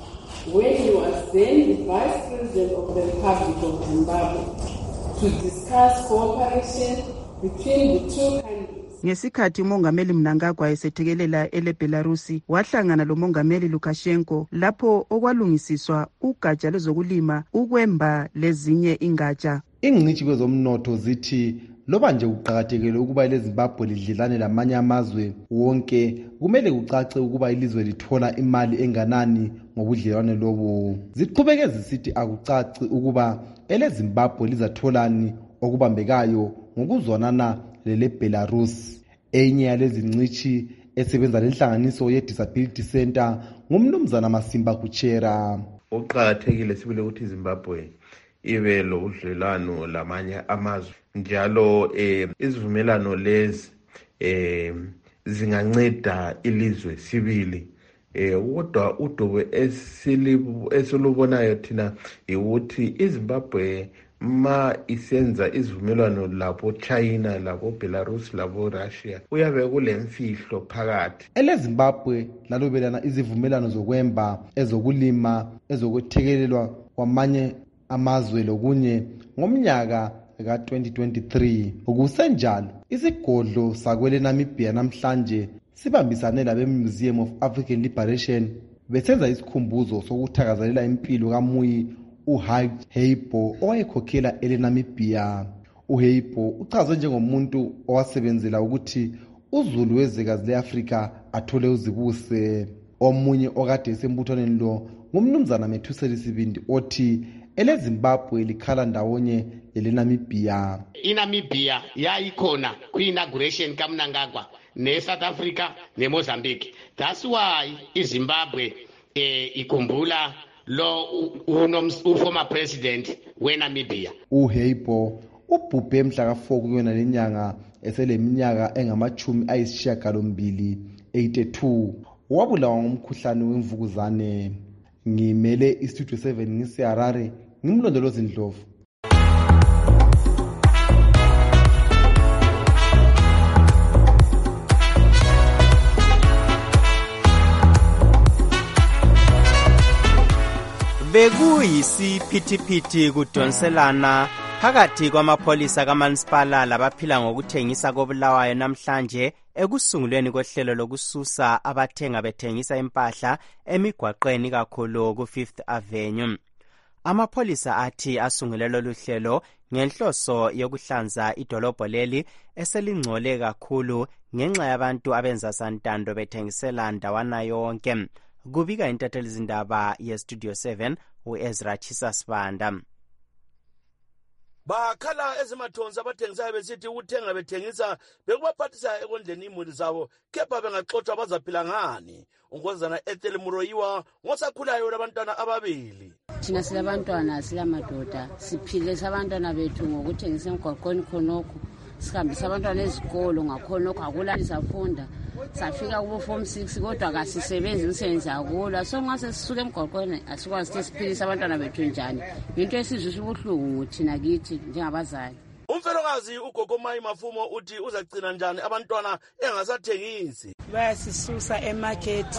when he was then the Vice President of the Republic of Zimbabwe, to discuss cooperation between the two countries. Ngesikhathi umongameli Mnangagwa esethekelela eleBelarusi wahlangana lomongameli Lukashenko lapho okwalungisiswa ugatsha lezokulima ukwemba lezinye ingatsha. Ingcitshi kwezomnotho zithi loba nje kuqhakathekile ukuba leZimbabwe lidlelane lamanye amazwe wonke kumele kucace ukuba ilizwe lithola imali enganani ngobudlelwane lobu. Ziqhubeke zisithi akucaci ukuba eleZimbabwe lizatholani okubambekayo ngokuzwanana leleBelarus. Enye yalezi ngcitshi esebenza lenhlanganiso ye-Disability Center ngumnumzana Masimba Kuchera. Oqhakathekile sibile ukuthi iZimbabwe ibe lobudlelwano lamanye amazwe njalo izivumelano lezi zinganceda ilizwe sibili kodwa udubo esilubonayo thina ukuthi iZimbabwe ma isenza izivumelwano lapho China lapho Belarus lapho Russia uyabe kulemfihlo phakathi. EleZimbabwe lalobelana izivumelwano zokwemba ezokulima ezokuthekelelwa kwamanye amazwe lokunye ngomnyaka ka-2023. Ukusenjalo isigodlo sakwele Namibia namhlanje sibambisane labe-Museum of African Liberation besenza isikhumbuzo sokuthakazelela impilo kaMuyi uHage Heibo owayekhokhela eleNamibia. uHeipo uchazwe njengomuntu owasebenzela ukuthi uZulu wezwekazi leAfrika athole uzibuse. Omunye okade esembuthaneni lo ngumnumzana Methuseli Sibindi othi eleZimbabwe likhala ndawonye leNamibia. INamibia yayikhona kwi-inauguration kaMnangagwa neSouth Africa neMozambique. That's why iZimbabwe ikhumbula lo former president weNamibia. uHeipo ubhubhe mhla ka4 kuyona lenyanga eseleminyaka engama-82 wabulawa ngomkhuhlane wemvukuzane. Ngimele iStudio 7 ngiseHarare, ngimlondolozi Ndlovu. Bekuyisiphithiphithi kudonselana phakathi kwamapholisa kaMansipala labaphila ngokuthengisa koBulawayo namhlanje ekusungulweni kohlelo lokususa abathenga bethengisa impahla emigwaqweni kakhulu ku5th Avenue. Amapholisa athi asungulelo luhlelo ngenhloso yokuhlanza idolobho leli eselingcole kakhulu ngenxa yabantu abenza santando bethengisela ndawana yonke. Kubika intatheli zindaba yeStudio 7 uEzra Chisasibanda. Bakhala ezimathonsi abathengisayo besithi ukuthenga bethengisa bekubaphathisa ekondleni imuli zabo kepha bengaxoxwa bazaphila ngani. Unkozana Ethel Muroyiwa ngosakhulayo labantwana ababili. Thina silabantwana silamadoda siphile sabantwana bethu ngokuthengisa emgwaqweni khonokho sihambisa abantwana ezikolo ngakhonokho akulani safunda safika kubo form 6 kodwa kasisebenzi imisebenzi akula so ngase sisuke emgwaqweni asikwazi ukuthi siphilise abantwana bethu njani into esizwe ubuhlungu thina kithi njengabazali. Umfelokazi uGogo Mayi Mafumo uthi uzagcina njani abantwana engasathengisi. Bayasisusa emarket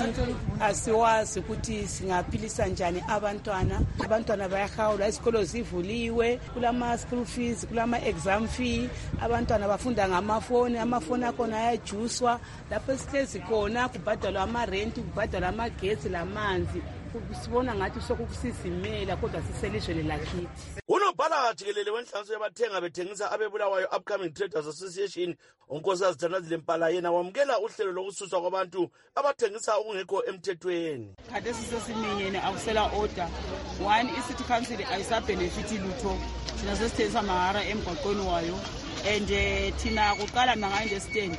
asiwazi ukuthi singaphilisa njani abantwana bayahawula isikolo zivuliwe kulama school fees kulama exam fee abantwana bafunda ngamafoni akhona ayajuswa lapho sihlezi khona kubhadalwa ama-rent kubhadalwa amagesi lamanzi sibona ngathi sokusisimela kodwa siselizwe lakithi. Unobhala jikelele wenhlanganiso yabathenga bethengisa abeBulawayo Upcoming Traders Association uNkosikazi Danazile Mpala yena wamukela uhlelo lokususwa kwabantu abathengisa okungekho emthethweni. Kade sisesiminyene akusela order 1 iCity Council ayisabhenefiti lutho thina sesithengisa mahara emgwaqweni wayo and thina kuqala nanga-understand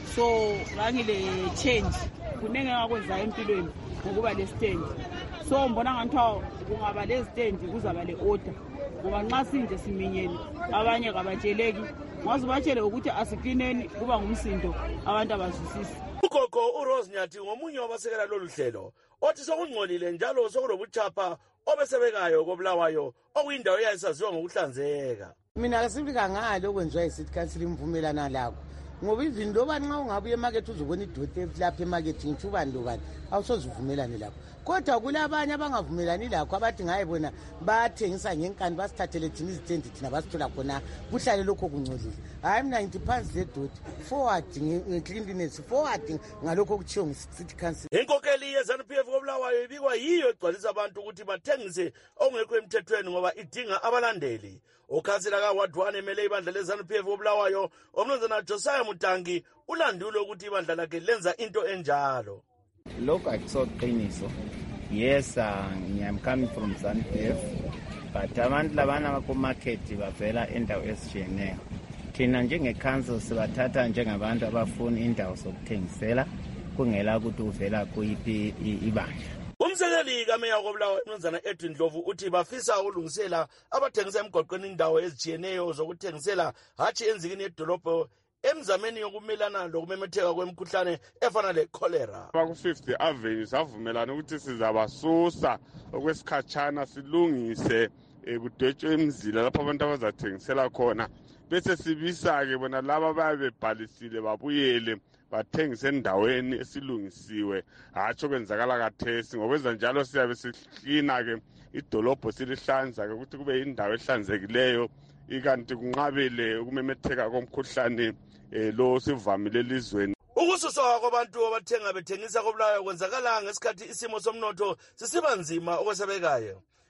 so ngangile change kunenge ngakwenza empilweni ngokuba le stand so mbona ngathiwa kungaba le stand kuzaba le order ngoba nxa sinje siminyene abanye kabatsheleki ngaze batshele ukuthi asiklineni kuba ngumsindo abantu abazwisisi. Ugogo uRose Nyathi ngomunye wabasekela lolu hlelo othi sokungcolile njalo sokulobuchapha obesebekayo koBulawayo okuyindawo eyayisaziwa ngokuhlanzeka. Mina kasifika ngalo okwenziwa yiCity Council imvumelana lakho ngoba even loba nxa ungabuye emarket uzobona idote lapha emarket ngithubani lobani awusozivumelane lakho kodwa kulabanye abangavumelani lakho abathi ngaye bona bathengisa ngenkani basithathele thina izitendi thina basithola khona kuhlale lokho kungcolile. Hayi mina ngithi phansi zedote forward ngecleanliness forward ngalokho okuchiwo ngeCity Council. Inkokeli yeZANU-PF koBulawayo ibikwa yiyo egcwalisa abantu ukuthi bathengise okungekho emthethweni ngoba idinga abalandeli. Ukhansela kaWard 1 emele ibandla leZANU-PF koBulawayo umnumzana Josiah Mutangi ulandule ukuthi ibandla lakhe lenza into enjalo. Lokho akusoqiniso. Yes, I'm coming from ZANU-PF, but abantu labana bakumarket bavela endawo ezitshiyeneyo. Thina njengecouncil sibathatha njengabantu abafuna indawo zokuthengisela kungela ukuthi uvela kuyiphi ibandla. Umsekeli kaMeya koBulawayo umnumzana Edwin Ndlovu uthi bafisa ukulungisela abathengisa emgwaqweni indawo ezitshiyeneyo zokuthengisela hatshi enzikini yedolobho emzameni yokumelana lokumemetheka kwemikhuhlane efana le-cholera. Ku5th Avenue savumelana ukuthi sizabasusa okwesikhatshana silungise kudwetshwe imizila lapho abantu abazathengisela khona bese sibisa-ke bona laba bayabe bebhalisile babuyele bathengise endaweni esilungisiwe hatshi okwenzakala kathesi. Ngokwenza njalo siyabe sihlina-ke idolobho silihlanza-ke ukuthi kube yindawo ehlanzekileyo ikanti kunqabele ukumemetheka komkhuhlane lo sivamile elizweni. Ukususwa kwabantu abathenga bethengisa koBulawayo kwenzakala ngesikhathi isimo somnotho sisiba nzima okwesabekayo.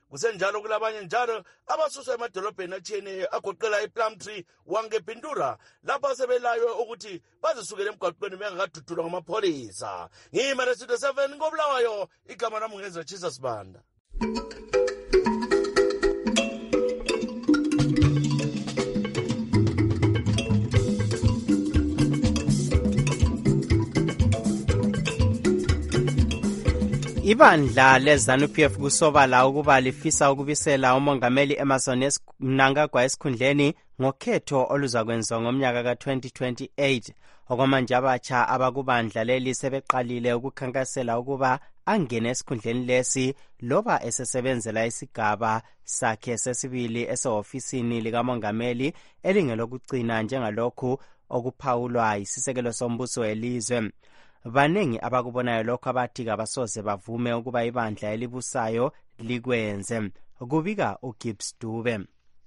kusenjalo kulabanye njalo abasuswa emadolobheni atshiyeneyo agoqela iPlumtree, Wangepindura lapha sebelayo ukuthi bazisukele emgwaqweni bengakadudulwa ngamapholisa. Ngimele Studio 7 ngoBulawayo, igama lami ngezwe Jesus Banda. Ibandla leZANU-PF kusobala ukuba lifisa ukubisela umongameli Emmerson Mnangagwa esikhundleni ngokhetho oluzakwenziwa ngomnyaka ka-2028. Okwamanje abatsha abakubandla leli sebeqalile ukukhankasela ukuba angene esikhundleni lesi loba esesebenzela isigaba sakhe sesibili esehofisini likamongameli elingelokugcina njengalokhu okuphawulwa yisisekelo sombuso welizwe. Banengi abakubonayo lokho abathi kabasoze bavume ukuba ibandla elibusayo likwenze. Kubika uGibbs Dube.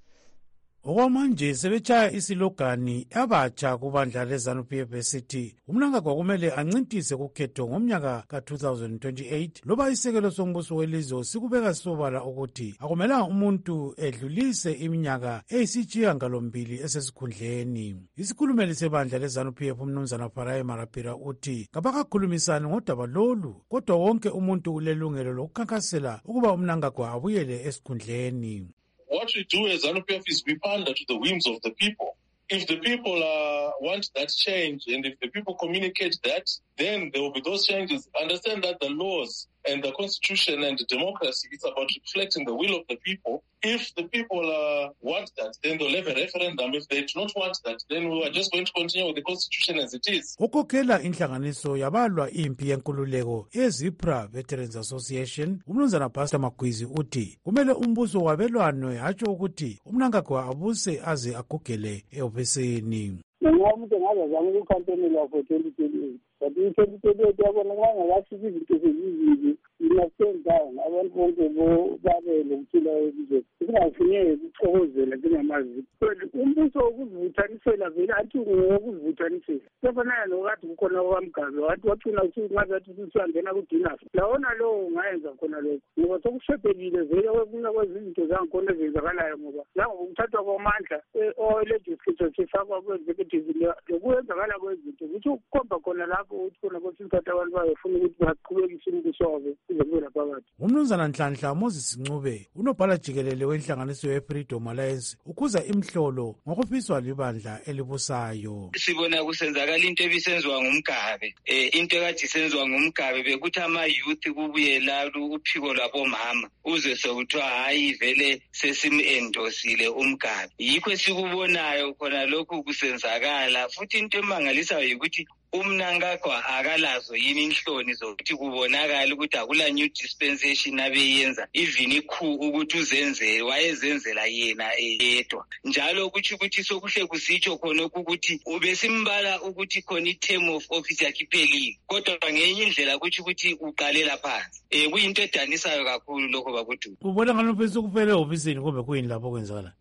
Okwamanje sebetshaya isilogani abatsha kubandla leZANU-PF esithi uMnangagwa kumele ancintise kukhetho ngomnyaka ka-2028 loba isekelo sombuso welizwe sikubeka sobala ukuthi akumelanga umuntu edlulise iminyaka eyisitshiyagalombili esesikhundleni. Isikhulumeli sebandla leZANU-PF uMnumzana Farai Marapira uthi kabakakhulumisani ngodaba lolu kodwa wonke umuntu ulelungelo lokukhankasela ukuba uMnangagwa abuyele esikhundleni. What we do as ZANU-PF is we pander to the whims of the people. If the people want that change and if the people communicate that, then there will be those changes. Understand that the laws and the constitution and the democracy is about reflecting the will of the people. If the people want that, then they'll have a referendum. If they do not want that, then we are just going to continue with the constitution as it is. Ukhokhela inhlanganiso yabalwa impi yenkululeko eZIPRA Veterans Association, uMnumzana Pastor Magwizi uthi kumele umbuso wabelwanwe hatsho ukuthi uMnangagwa abuse aze agugele ehofisini. Noma umuntu engazama ukukhampenela for 2028 but i-2028 yabona ngangakafiki izinto eziningi inasendayo abantu bonke babele ukuthula elizweni singafuneki ukuxokozela njengamazi umbuso wokuzivuthanisela vele athi ngokuzivuthanisela sefanaya nokade kukhona okwamgabe wathi wacina ngathi athi sisiyangena kudinafu lawona lowo ungayenza khona lokho ngoba sokushebhelile vele okunye kwezinto zangikhona ezenzakalayo ngoba langokuthathwa kwamandla o-legislature sifakwa kwe-executive lokwenzakala kwezinto kuthi ukukhomba khona lapho ukuthi khona kwesintatha abantu bayefuna ukuthi baqhubekise umbuso wabo kuze kube laphakathi. uMnumzana Nhlanhla Moses Ncube unobhala jikelele wenhlanganiso ye-Freedom Alliance ukhuza imhlolo ngokufiswa libandla elibusayo. Sibona kusenzakala into ebisenziwa ngumgabe into ekade isenziwa ngumgabe bekuthi ama-youth kubuye lalo uphiko lwabomama uze sekuthiwa hayi vele sesim-endosile umgabe yikho esikubonayo khona lokhu kusenzakala futhi into emangalisayo yikuthi uMnangagwa akalazo yini inhloni zokuthi kubonakala ukuthi akula new dispensation abeyenza even ikhu ukuthi uzenzele wayezenzela yena yedwa njalo ukuthi sokuhle kusitsho khona ukuthi ubesimbala ukuthi khona i-term of office yakhe iphelile kodwa ngenye indlela ukuthi uqalela phansi kuyinto edanisayo kakhulu lokho bakuthi ubona ngalo bese kuphela ehofisini kumbe kuyini lapho kwenzakala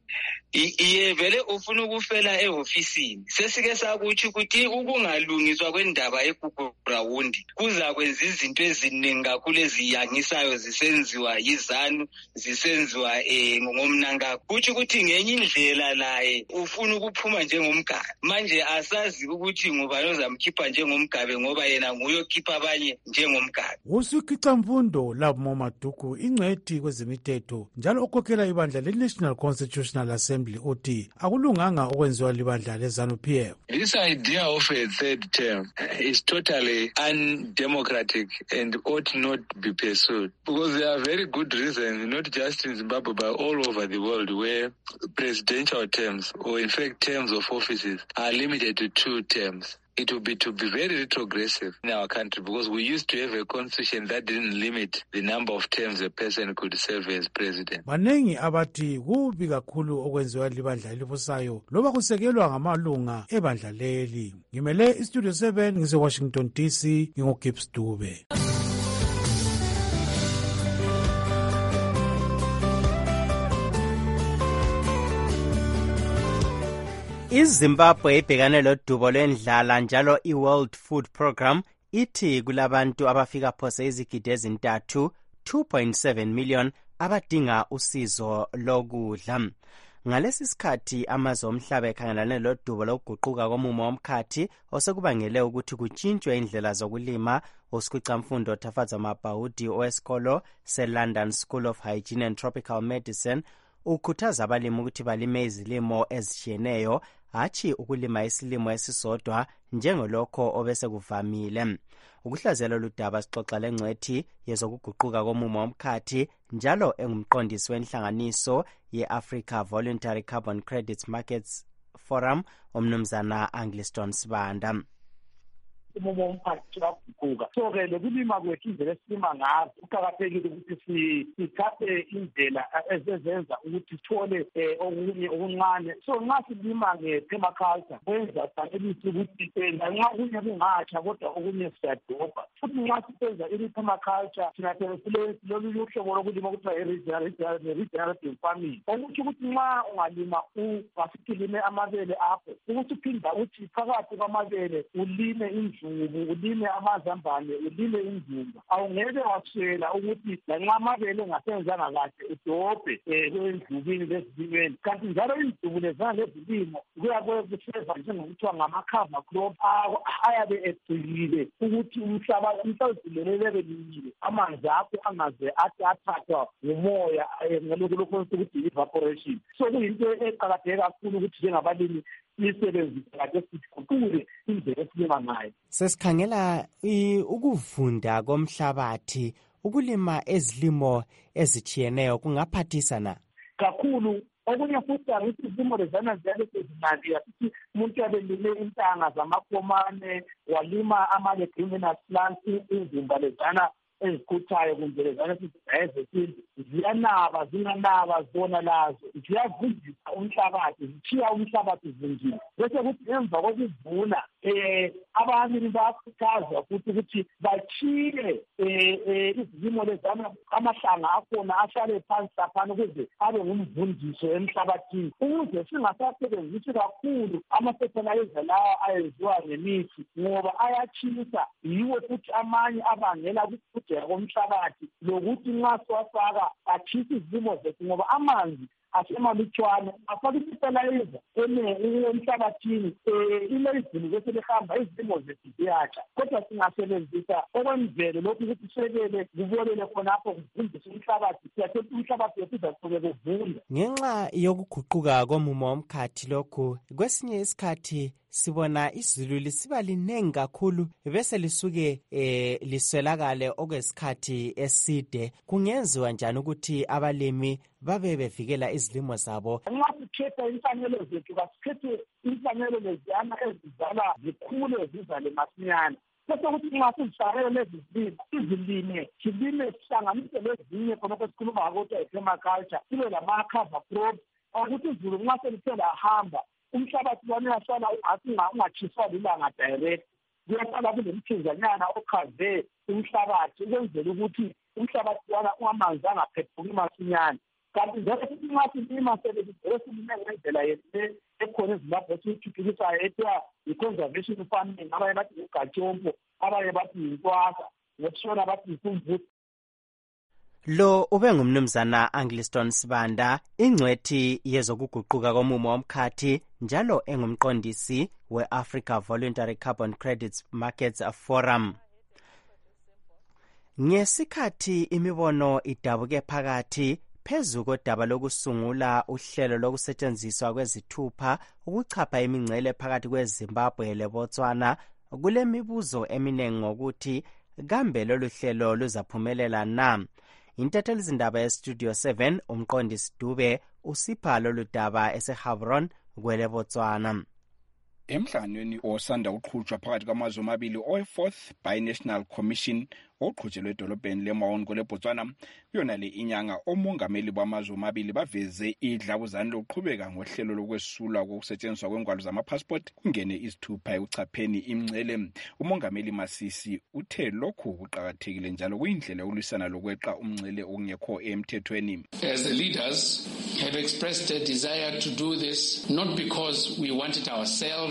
vele ufuna ukufela ehofisini sesike sakuthi ukuthi ukungalungiswa kwendaba eGugurawundi kuza kwenza izinto eziningi kakhulu eziyangisayo zisenziwa yiZANU zisenziwa ngomNangagwa ukuthi ngenye indlela laye ufuna ukuphuma njengomgabe manje asazi ukuthi ngubani ozamkhipha njengomgabe ngoba yena nguye okhipha abanye njengomgabe. Usikica Mfundo Labo Maduku ingcwethi kwezemithetho njalo okhokhela ibandla le-National Constitutional Assembly uthi akulunganga okwenziwa libandla leZANU-PF. This idea of a third term is totally undemocratic and ought not be pursued because there are very good reasons, not just in Zimbabwe but all over the world, where presidential terms or in fact terms of offices are limited to 2 terms. It will be very retrogressive in our country because we used to have a constitution that didn't limit the number of terms a person could serve as president. Banengi abathi kubi kakhulu okwenziwa libandla elibusayo loba kusekelwa ngamalunga ebandla leli. Ngimele iStudio 7 ngise-Washington DC nginguGibbs Dube. iZimbabwe ibhekane lodubo lwendlala njalo iWorld Food Program ithi kulabantu abafika phose izigidi ezintathu 2.7 million abadinga usizo lokudla. Ngalesi sikhathi amazwe omhlaba ekhangelane lodubo lokuguquka komumo womkhathi osekubangele ukuthi kutshintshwe indlela zokulima, uSikhwicamfundo Tafatsa Mabhaudi owesikolo se-London School of Hygiene and Tropical Medicine ukhuthaza abalimi ukuthi balime izilimo ezitshiyeneyo, hatshi ukulima isilimo esisodwa njengolokho obese kuvamile. Ukuhlazela ludaba sixoxa lengcwethi yezokuguquka komumo womkhathi njalo engumqondisi wenhlanganiso ye-Africa Voluntary Carbon Credits Markets Forum umnumzana Angliston Sibanda. umumo womphakathi uyaguquka. So-ke lokulima kwethu indlela esilima ngazo kuqakathekile ukuthi sithathe indlela ezenza ukuthi sithole okunye okuncane. So nxa silima nge-permaculture kwenza sanelisi ukuthi lanxa okunye kungatsha kodwa okunye siyadobha. Futhi nxa sisenza i-permaculture thina lolu hlobo lokulima okuthiwa i-regenerative farming. Okuthi ukuthi nxa ungalima ungasilime amabele akho ukuthi uphinda uthi phakathi kwamabele ulime inzuku, ulime amazambane, ulime inzumba. Awungeke waswela ukuthi lanxa amabele engasenzanga kahle udobhe kwenzukini lezilimeni. Kanti njalo inzuku lezana lezilimo kuyabe kuseva njengokuthiwa ngama-cover crop ayabe egcikile ukuthi umhlaba uzileleleke linyile amanzi akho angaze athi athathwa ngumoya ngalokho ukuthi i-evaporation. So kuyinto eqakatheke kakhulu ukuthi njengabalimi isebenzisa kade siguqule indlela esilima ngayo. Sesikhangela ukuvunda komhlabathi, ukulima ezilimo ezitshiyeneyo kungaphathisa na? Kakhulu. Okunye futhi angithi izilimo lezana ziyale sezinandi asithi umuntu abelime intanga zamakomane walima ama-leguminous plants izimba lezana ezikhuthayo kumbe lezana ezesintu ziyanaba zinganaba zona lazo ziyavundisa umhlabathi zithiya umhlabathi uvundile. Bese kuthi emva kokuvuna abanye bayakhuthazwa ukuthi batshile izilimo lezana amahlanga akhona ahlale phansi laphana ukuze abe ngumvundiso emhlabathini, ukuze singasasebenzisi kakhulu ama-fertilizer lawa ayenziwa ngemithi ngoba ayatshisa. Yiwo futhi amanye abangela ukugugeka komhlabathi lokuthi nxa siwafaka atshisa izilimo zethu ngoba amanzi asemalutshwane afaka i-fertilizer emhlabathini ile izulu bese lihamba izilimo zethu ziyatsha. Kodwa singasebenzisa okwemvelo lokhu ukuthi sekele kubolele khonapho kuvundise umhlabathi, siyathetha umhlabathi wethu uzaqhubeka uvunda. Ngenxa yokuguquka komumo womkhathi lokhu kwesinye isikhathi sibona izulu lisiba linengi kakhulu bese lisuke liswelakale okwesikhathi eside. Kungenziwa njani ukuthi abalimi babe bevikela izilimo zabo? Nxa sikhetha inhlanyelo zethu kasikhethe inhlanyelo leziyana ezizala zikhule zizale masinyane. Bese ukuthi nxa sizisarele lezi zilime silime sihlanganise lezinye khonokho sikhuluma ngakho i-permaculture sibe lama-cover crops ukuthi izulu nxa selithe lahamba umhlabathi wona uyasala ungatshiswa lilanga direct. Kuyasala kulemthunzanyana okhave umhlabathi ukwenzela ukuthi umhlabathi wona amanzi angaphephuki masinyane. Kanti njalo futhi nxa silima sesilime ngendlela yethu ekhona eZimbabwe esiyithuthukisayo ethiwa yi-conservation farming, abanye bathi ugatshompo, abanye bathi yintwasa, ngokutshona bathi yisumvuthi. Lo ube ngumnumzana Angliston Sibanda, ingcwethi yezokuguquka komumo womkhathi njalo engumqondisi we-Africa Voluntary Carbon Credits Markets Forum. Ngesikhathi imibono idabuke phakathi phezu kodaba lokusungula uhlelo lokusetshenziswa kwezithupha ukuchapha imingcele phakathi kweZimbabwe leBotswana, kulemibuzo eminingi ngokuthi kambe lolu hlelo luzaphumelela na? Intathelizindaba yeStudio 7 umqondisi Dube usipha lolu daba eseHabron kweleBotswana. Emhlanganweni osanda uqhutshwa phakathi kwamazwe amabili owe-4th Binational Commission oqhutshelwe edolobheni leMaun kweleBotswana kuyona le inyanga, omongameli bamazwe amabili baveze idlabuzane lokuqhubeka ngohlelo lokwesulwa kokusetshenziswa kwengwalo zamapassport kungene izithupha ekuchapheni imingcele. Umongameli Masisi uthe lokhu kuqakathekile njalo kuyindlela yokulwisana lokweqa umngcele okungekho emthethweni. As the leaders have expressed a desire to do this not because we want it ourselves.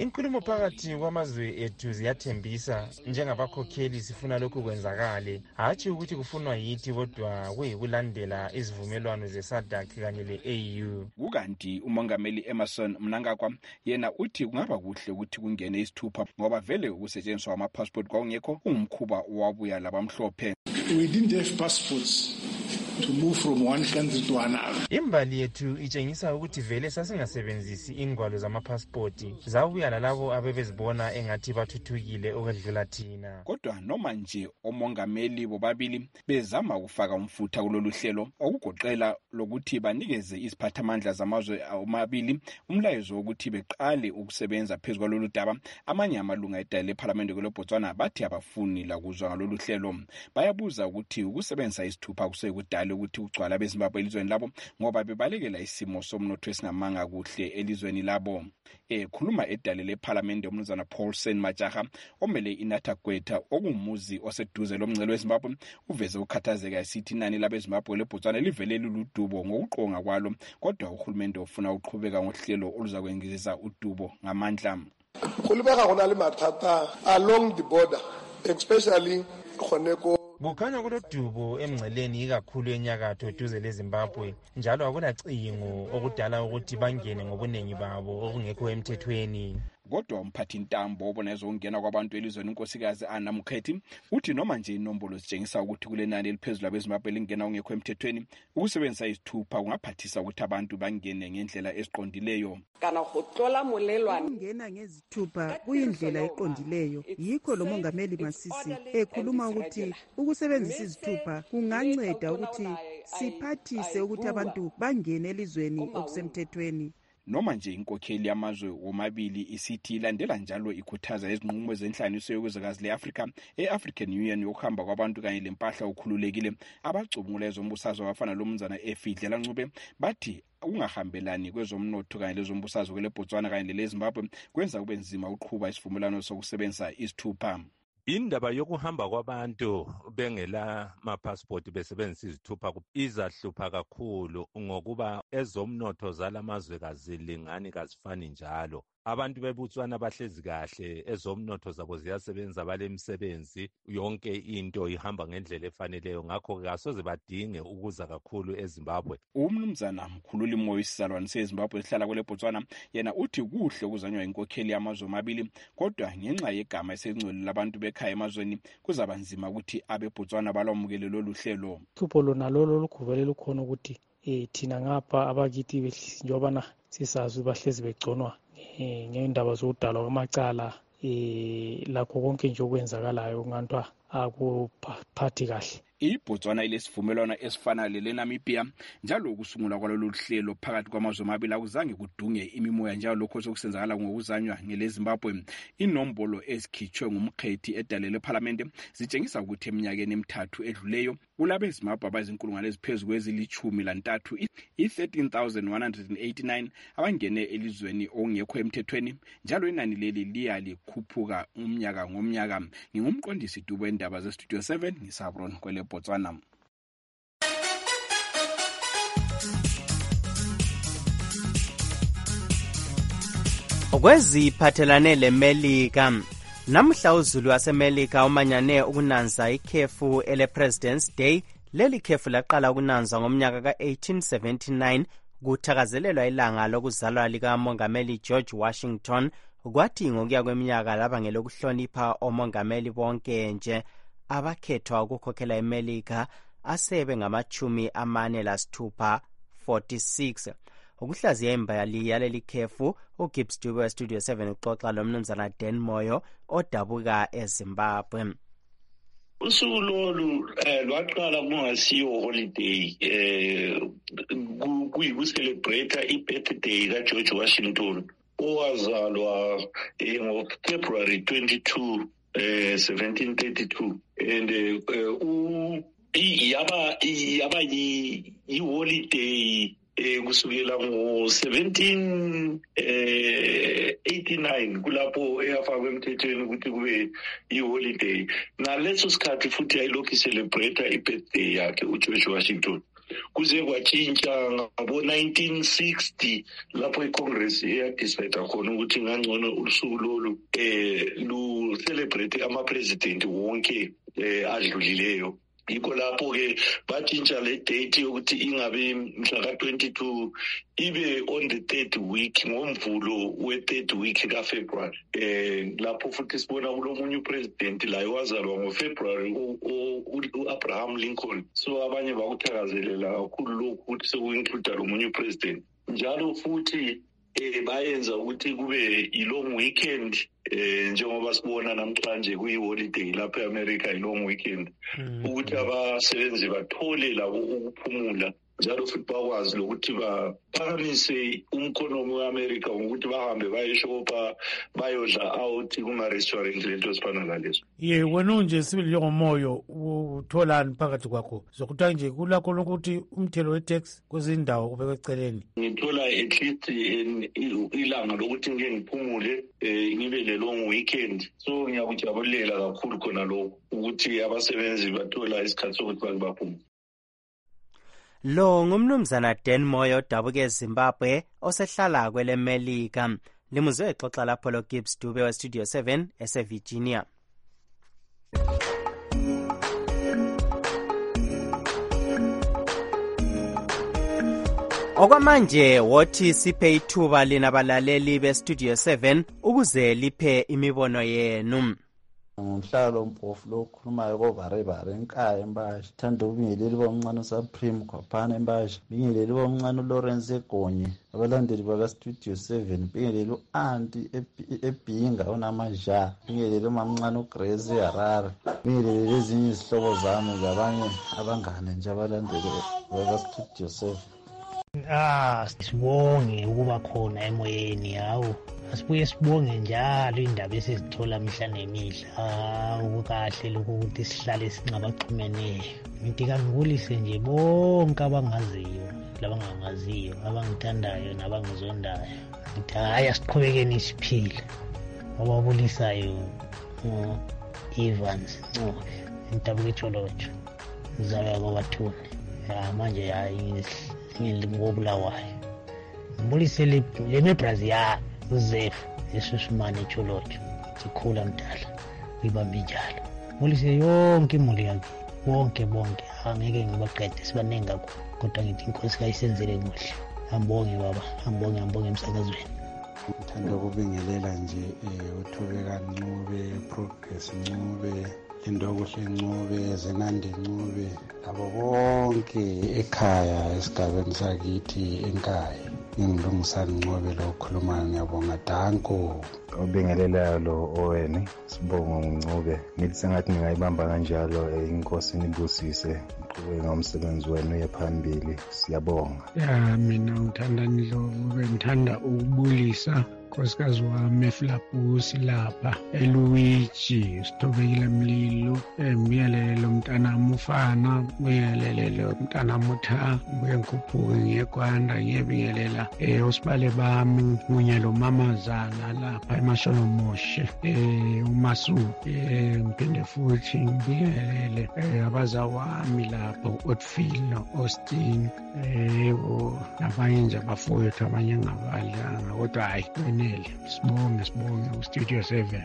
Inkulumo phakathi kwamazwe ethu ziyathembisa njengabakhokheli sifuna lokhu kwenzakale hatshi ukuthi kufunwa yithi kodwa kuyikulandela izivumelwano ze-SADC kanye le-AU. Kukanti umongameli Emerson Mnangagwa yena uthi kungaba kuhle ukuthi kungene isithupha ngoba vele ukusetshenziswa kwama-passport kwakungekho ungumkhuba wabuya labamhlophe. We didn't have passports to move from one country to another. Imbali yethu itshengisa ukuthi vele sasingasebenzisi ingwalo zamapasipoti zabuya lalabo abebezibona engathi bathuthukile okwedlula thina. Kodwa noma nje omongameli bobabili bezama ukufaka umfutha kulolu hlelo okugoqela lokuthi banikeze iziphathamandla zamazwe omabili umlayezo wokuthi beqale ukusebenza phezu kwalolu daba, amanye amalunga edale lePhalamende kweleBotswana bathi abafuni la kuzwa ngalolu hlelo. Bayabuza ukuthi ukusebenzisa isithupha kusekudala ukuthi ugcwala beZimbabwe elizweni labo ngoba bebalekela isimo somnotho esingamanga kuhle elizweni labo. Khuluma edale lePhalamende umnumzana Paulsen Majaha omele iNatha Gweta okumuzi oseduze lomngcele weZimbabwe uveze ukhathazeka esithi inani labeZimbabwe leBotswana livele luludubo ngokuqonga kwalo, kodwa uhulumende ufuna uqhubeka ngohlelo oluzakwengizisa udubo ngamandla. Kulibeka khona le mathata along the border, especially khoneko kukhanya kulodubo emngceleni ikakhulu enyakatho duze leZimbabwe, njalo akulacingo okudala ukuthi bangene ngobunengi babo okungekho emthethweni. Kodwa umphathi ntambo obona ezongena kwabantu elizweni unkosikazi Anna Mukhethi uthi noma nje inombolo zitshengisa ukuthi kulenani eliphezulu abeZimbabwe lingena ongekho emthethweni, ukusebenzisa isithupha kungaphathisa ukuthi abantu bangene ngendlela esiqondileyo. Kana hotlola molelwane ngena ngezithupha kuyindlela eqondileyo. Yikho lo mongameli Masisi ekhuluma ukuthi ukusebenzisa izithupha kunganceda ukuthi siphathise ukuthi abantu bangene elizweni okusemthethweni. Noma nje inkokheli yamazwe womabili isithi ilandela njalo ikhuthaza izinqumo zenhlaniso yokwezakazi le-Afrika e-African Union yokuhamba kwabantu kanye lempahla okhululekile, abacubungula ezombusazwe abafana lomnumzana Efidlela Ncube bathi ukungahambelani kwezomnotho kanye lezombusazwe kweleBotswana kanye leZimbabwe kwenza kube nzima uqhuba isivumelwano sokusebenzisa isithupha. Indaba yokuhamba kwabantu bengela mapassport besebenzisa izithupha izahlupha kakhulu ngokuba ezomnotho zalamazwe kazilingani kazifani njalo. Abantu beBotswana bahlezi kahle, ezomnotho zabo ziyasebenza, balemisebenzi, yonke into ihamba ngendlela efaneleyo, ngakho kasoze badinge ukuza kakhulu eZimbabwe. Umnumzana Mkhululi Moyo isizalwane seZimbabwe esihlala kweleBotswana yena uthi kuhle ukuzanywa inkokheli yamazwe amabili, kodwa ngenxa yegama esengcwele labantu bekhaya emazweni kuzaba nzima ukuthi abeBotswana balomukele lolu hlelo. Uhlupho lona lolo lugubele lukhona ukuthi thina ngapha abakithi njobana sisazi bahlezi begconwa ngendaba zokudalwa kwamacala lakho konke nje okwenzakalayo ngantwa akuphathi kahle. iBotswana ilesivumelwano esifana leNamibia njalo ukusungulwa kwalolu hlelo phakathi kwamazwe amabili akuzange kudunge imimoya njalo lokho sokusenzakala ngokuzanywa ngeleZimbabwe. Inombolo ezikhitshwe ngumkhethi edale lePhalamende zitshengisa ukuthi eminyakeni emithathu edluleyo kulabeZimbabwe abazinkulungwane eziphezulu kwezili-13 i-13,189 abangene elizweni okungekho emthethweni, njalo inani leli liya likhuphuka umnyaka ngomnyaka. Ngingumqondisi Dubo endaba zeStudio 7 ngisabron kwele Botswana. Okweziphathelane leMelika, namhla uzulu waseMelika umanyane ukunanza ikhefu ele-President's Day. Leli khefu laqala ukunanzwa ngomnyaka ka-1879 kuthakazelelwa ilanga lokuzalwa likamongameli George Washington, kwathi ngokuya kweminyaka laba ngelokuhlonipha omongameli bonke nje abakhethwa ukukhokhela eMelika asebe ngama-46. Ukuhlaziya imbali yaleli khefu, uGibbs Dube weStudio 7 uxoxa lomnumzana Dan Moyo odabuka eZimbabwe. Usuku lolu lwaqala kungasiyo holiday kuyikucelebrate i-birthday kaGeorge Washington owazalwa ngoFebruary 22 1732 and yaba yi-holiday kusukela ngo-1789 kulapho eyafakwa emthethweni ukuthi kube yi-holiday. Ngaleso sikhathi futhi yayilokhu celebrate i-birthday yakhe uGeorge Washington. kuze kwatshintsha ngabo-1960 lapho iCongress eyadicida khona ukuthi ngangcono usuku lolu lu-celebrate ama-president wonke adlulileyo. Yikho lapho-ke batshintsha le date yokuthi ingabe mhla ka-22 ibe on the third week, ngomvulo we-third week kaFebruary. Lapho futhi sibona kulomunye upresident laye wazalwa ngoFebruary u-Abraham Lincoln. So abanye bakuthakazelela kakhulu lokhu ukuthi seku-include lo munye upresident. Njalo futhi bayenza ukuthi kube i-long weekend njengoba sibona namhlanje kuyi-holiday lapha e-America, i-long weekend, ukuthi abasebenzi bathole labo ukuphumula njalo futhi bakwazi lokuthi baphakamise umkhonomi we-America ngokuthi bahambe bayeshopa bayodla out kuma-restaurant lento ezifana nalezo. Wena unje sibili njengomoyo utholani phakathi kwakho zokuthiwa nje kulakho lokuthi umthelo we-tax kwezindawo ubekwe eceleni? Ngithola at least ilanga lokuthi ngike ngiphumule ngibe le-long weekend. So ngiyakujabulela kakhulu khona lokhu ukuthi abasebenzi bathola isikhathi sokuthi baphumule. Lo ngumnumzana Dan Moyo odabuke eZimbabwe osehlala kwele Melika. Limuzwe exoxa lapho lo Gibbs Dube we Studio 7 eseVirginia. Okwamanje wothi siphe ithuba lina balaleli be Studio 7 ukuze liphe imibono yenu. Ngumhlalo mpofu lo khulumayo kovarebare enkaya embasha thanda ubingeleli bomncane uSupreme Khwaphana embasha, bingeleli bomncane uLawrence Egonye, abalandeli baka Studio 7, bingeleli uAnti eBhinga onamaja, bingeleli umamncane uGrace Harare, bingeleli ezinye izihlobo zami zabanye abangane nje abalandeli baka Studio 7. Sibonge ukuba khona emoyeni. Hawu, asibuye sibonge njalo indaba esizithola mihla nemihla. Ukukahle lokhu ukuthi sihlale singabaxhumeneyo. Ngithi kangibulise nje bonke abangaziyo labangangaziyo, abangithandayo nabangizondayo. Ngithi hayi asiqhubekeni siphile. Obabulisayo Evans Ncube intabuke eTsholotsho uzalwa kwaBathuni. Manje hayi ngilingobulawayo. Mbulise leMebrazil uZef eSushumane eTsholotsho sikhula mdala uyibambe njalo. Mbulise yonke imuli yakhe bonke angeke ngibaqede sibaningi kakhulu kodwa ngithi inkosi kayisenzele kuhle. Ambonge baba, ambonge emsakazweni. Ngithanda ukubingelela nje uThobeka Ncube, Progress Ncube, Indokuhle Ncube, Zenande Ncube, abo bonke ekhaya esigabeni sakithi enkaya. Ngilungisani Ncube lo khuluma, ngiyabonga Danko. Ubingelela lo Owen Sibongo Ncube, ngithi sengathi ngingayibamba kanjalo inkosi nibusise uqhubeke ngomsebenzi wenu yephambili, siyabonga. Mina ngithandani lo ngithanda ukubulisa nkosikazi wami eFlapusi lapha eLuigi Sithobekile Mlilo, ngibiyelele umntanami uFana, ngibiyelele umntanami uTha, ngibuye ngikhuphuke ngiyekwanda ngiyebingelela osibale bami kunye lo mamazana lapha eMasholomushe uMasu, ngiphinde futhi ngibingelele abazawami lapho uOtfield noAustin nabanye nje abafowethu abanye ngabadlanga kodwa hayi sibonge uStudio 7.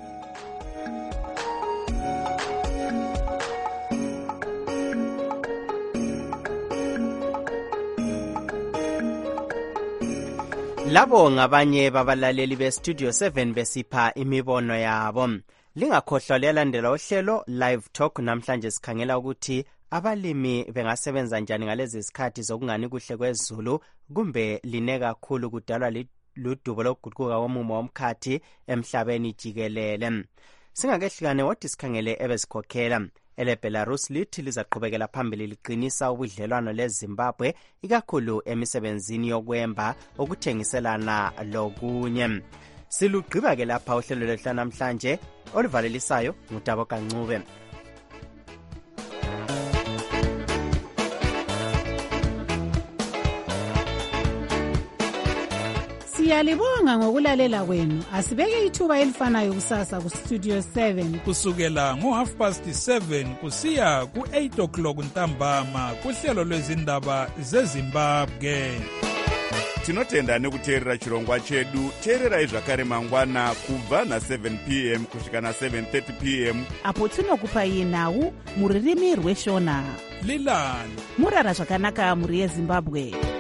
Labo ngabanye babalaleli beStudio 7 besipha imibono yabo. Lingakhohlwa liyalandela uhlelo Live Talk. Namhlanje sikhangela ukuthi abalimi bengasebenza njani ngalezi zikhathi zokungani kuhle kwezulu kumbe line kakhulu kudalwa ludubo lokuguquka komumo womkhathi emhlabeni jikelele. Singakehlukane wothi sikhangele ebesikhokhela eleBelarus lithi lizaqhubekela phambili liqinisa ubudlelwano leZimbabwe ikakhulu emisebenzini yokwemba ukuthengiselana lokunye. Silugqiba ke lapha uhlelo lwethu namhlanje olivalelisayo ngutabo kaNcube. Siyalibonga ngokulalela kwenu. Asibeke ithuba elifanayo kusasa ku Studio 7 kusukela ngo7:30 kusiya ku8 o'clock ntambama kuhlelo lwezindaba zeZimbabwe. Tinotenda nekuteerera chirongwa chedu. Teererai zvakare mangwana kubva na7 p.m. kusvika na7:30 p.m. apo tinokupai nhau muririmi rweshona. Lilani murara zvakanaka muri yeZimbabwe.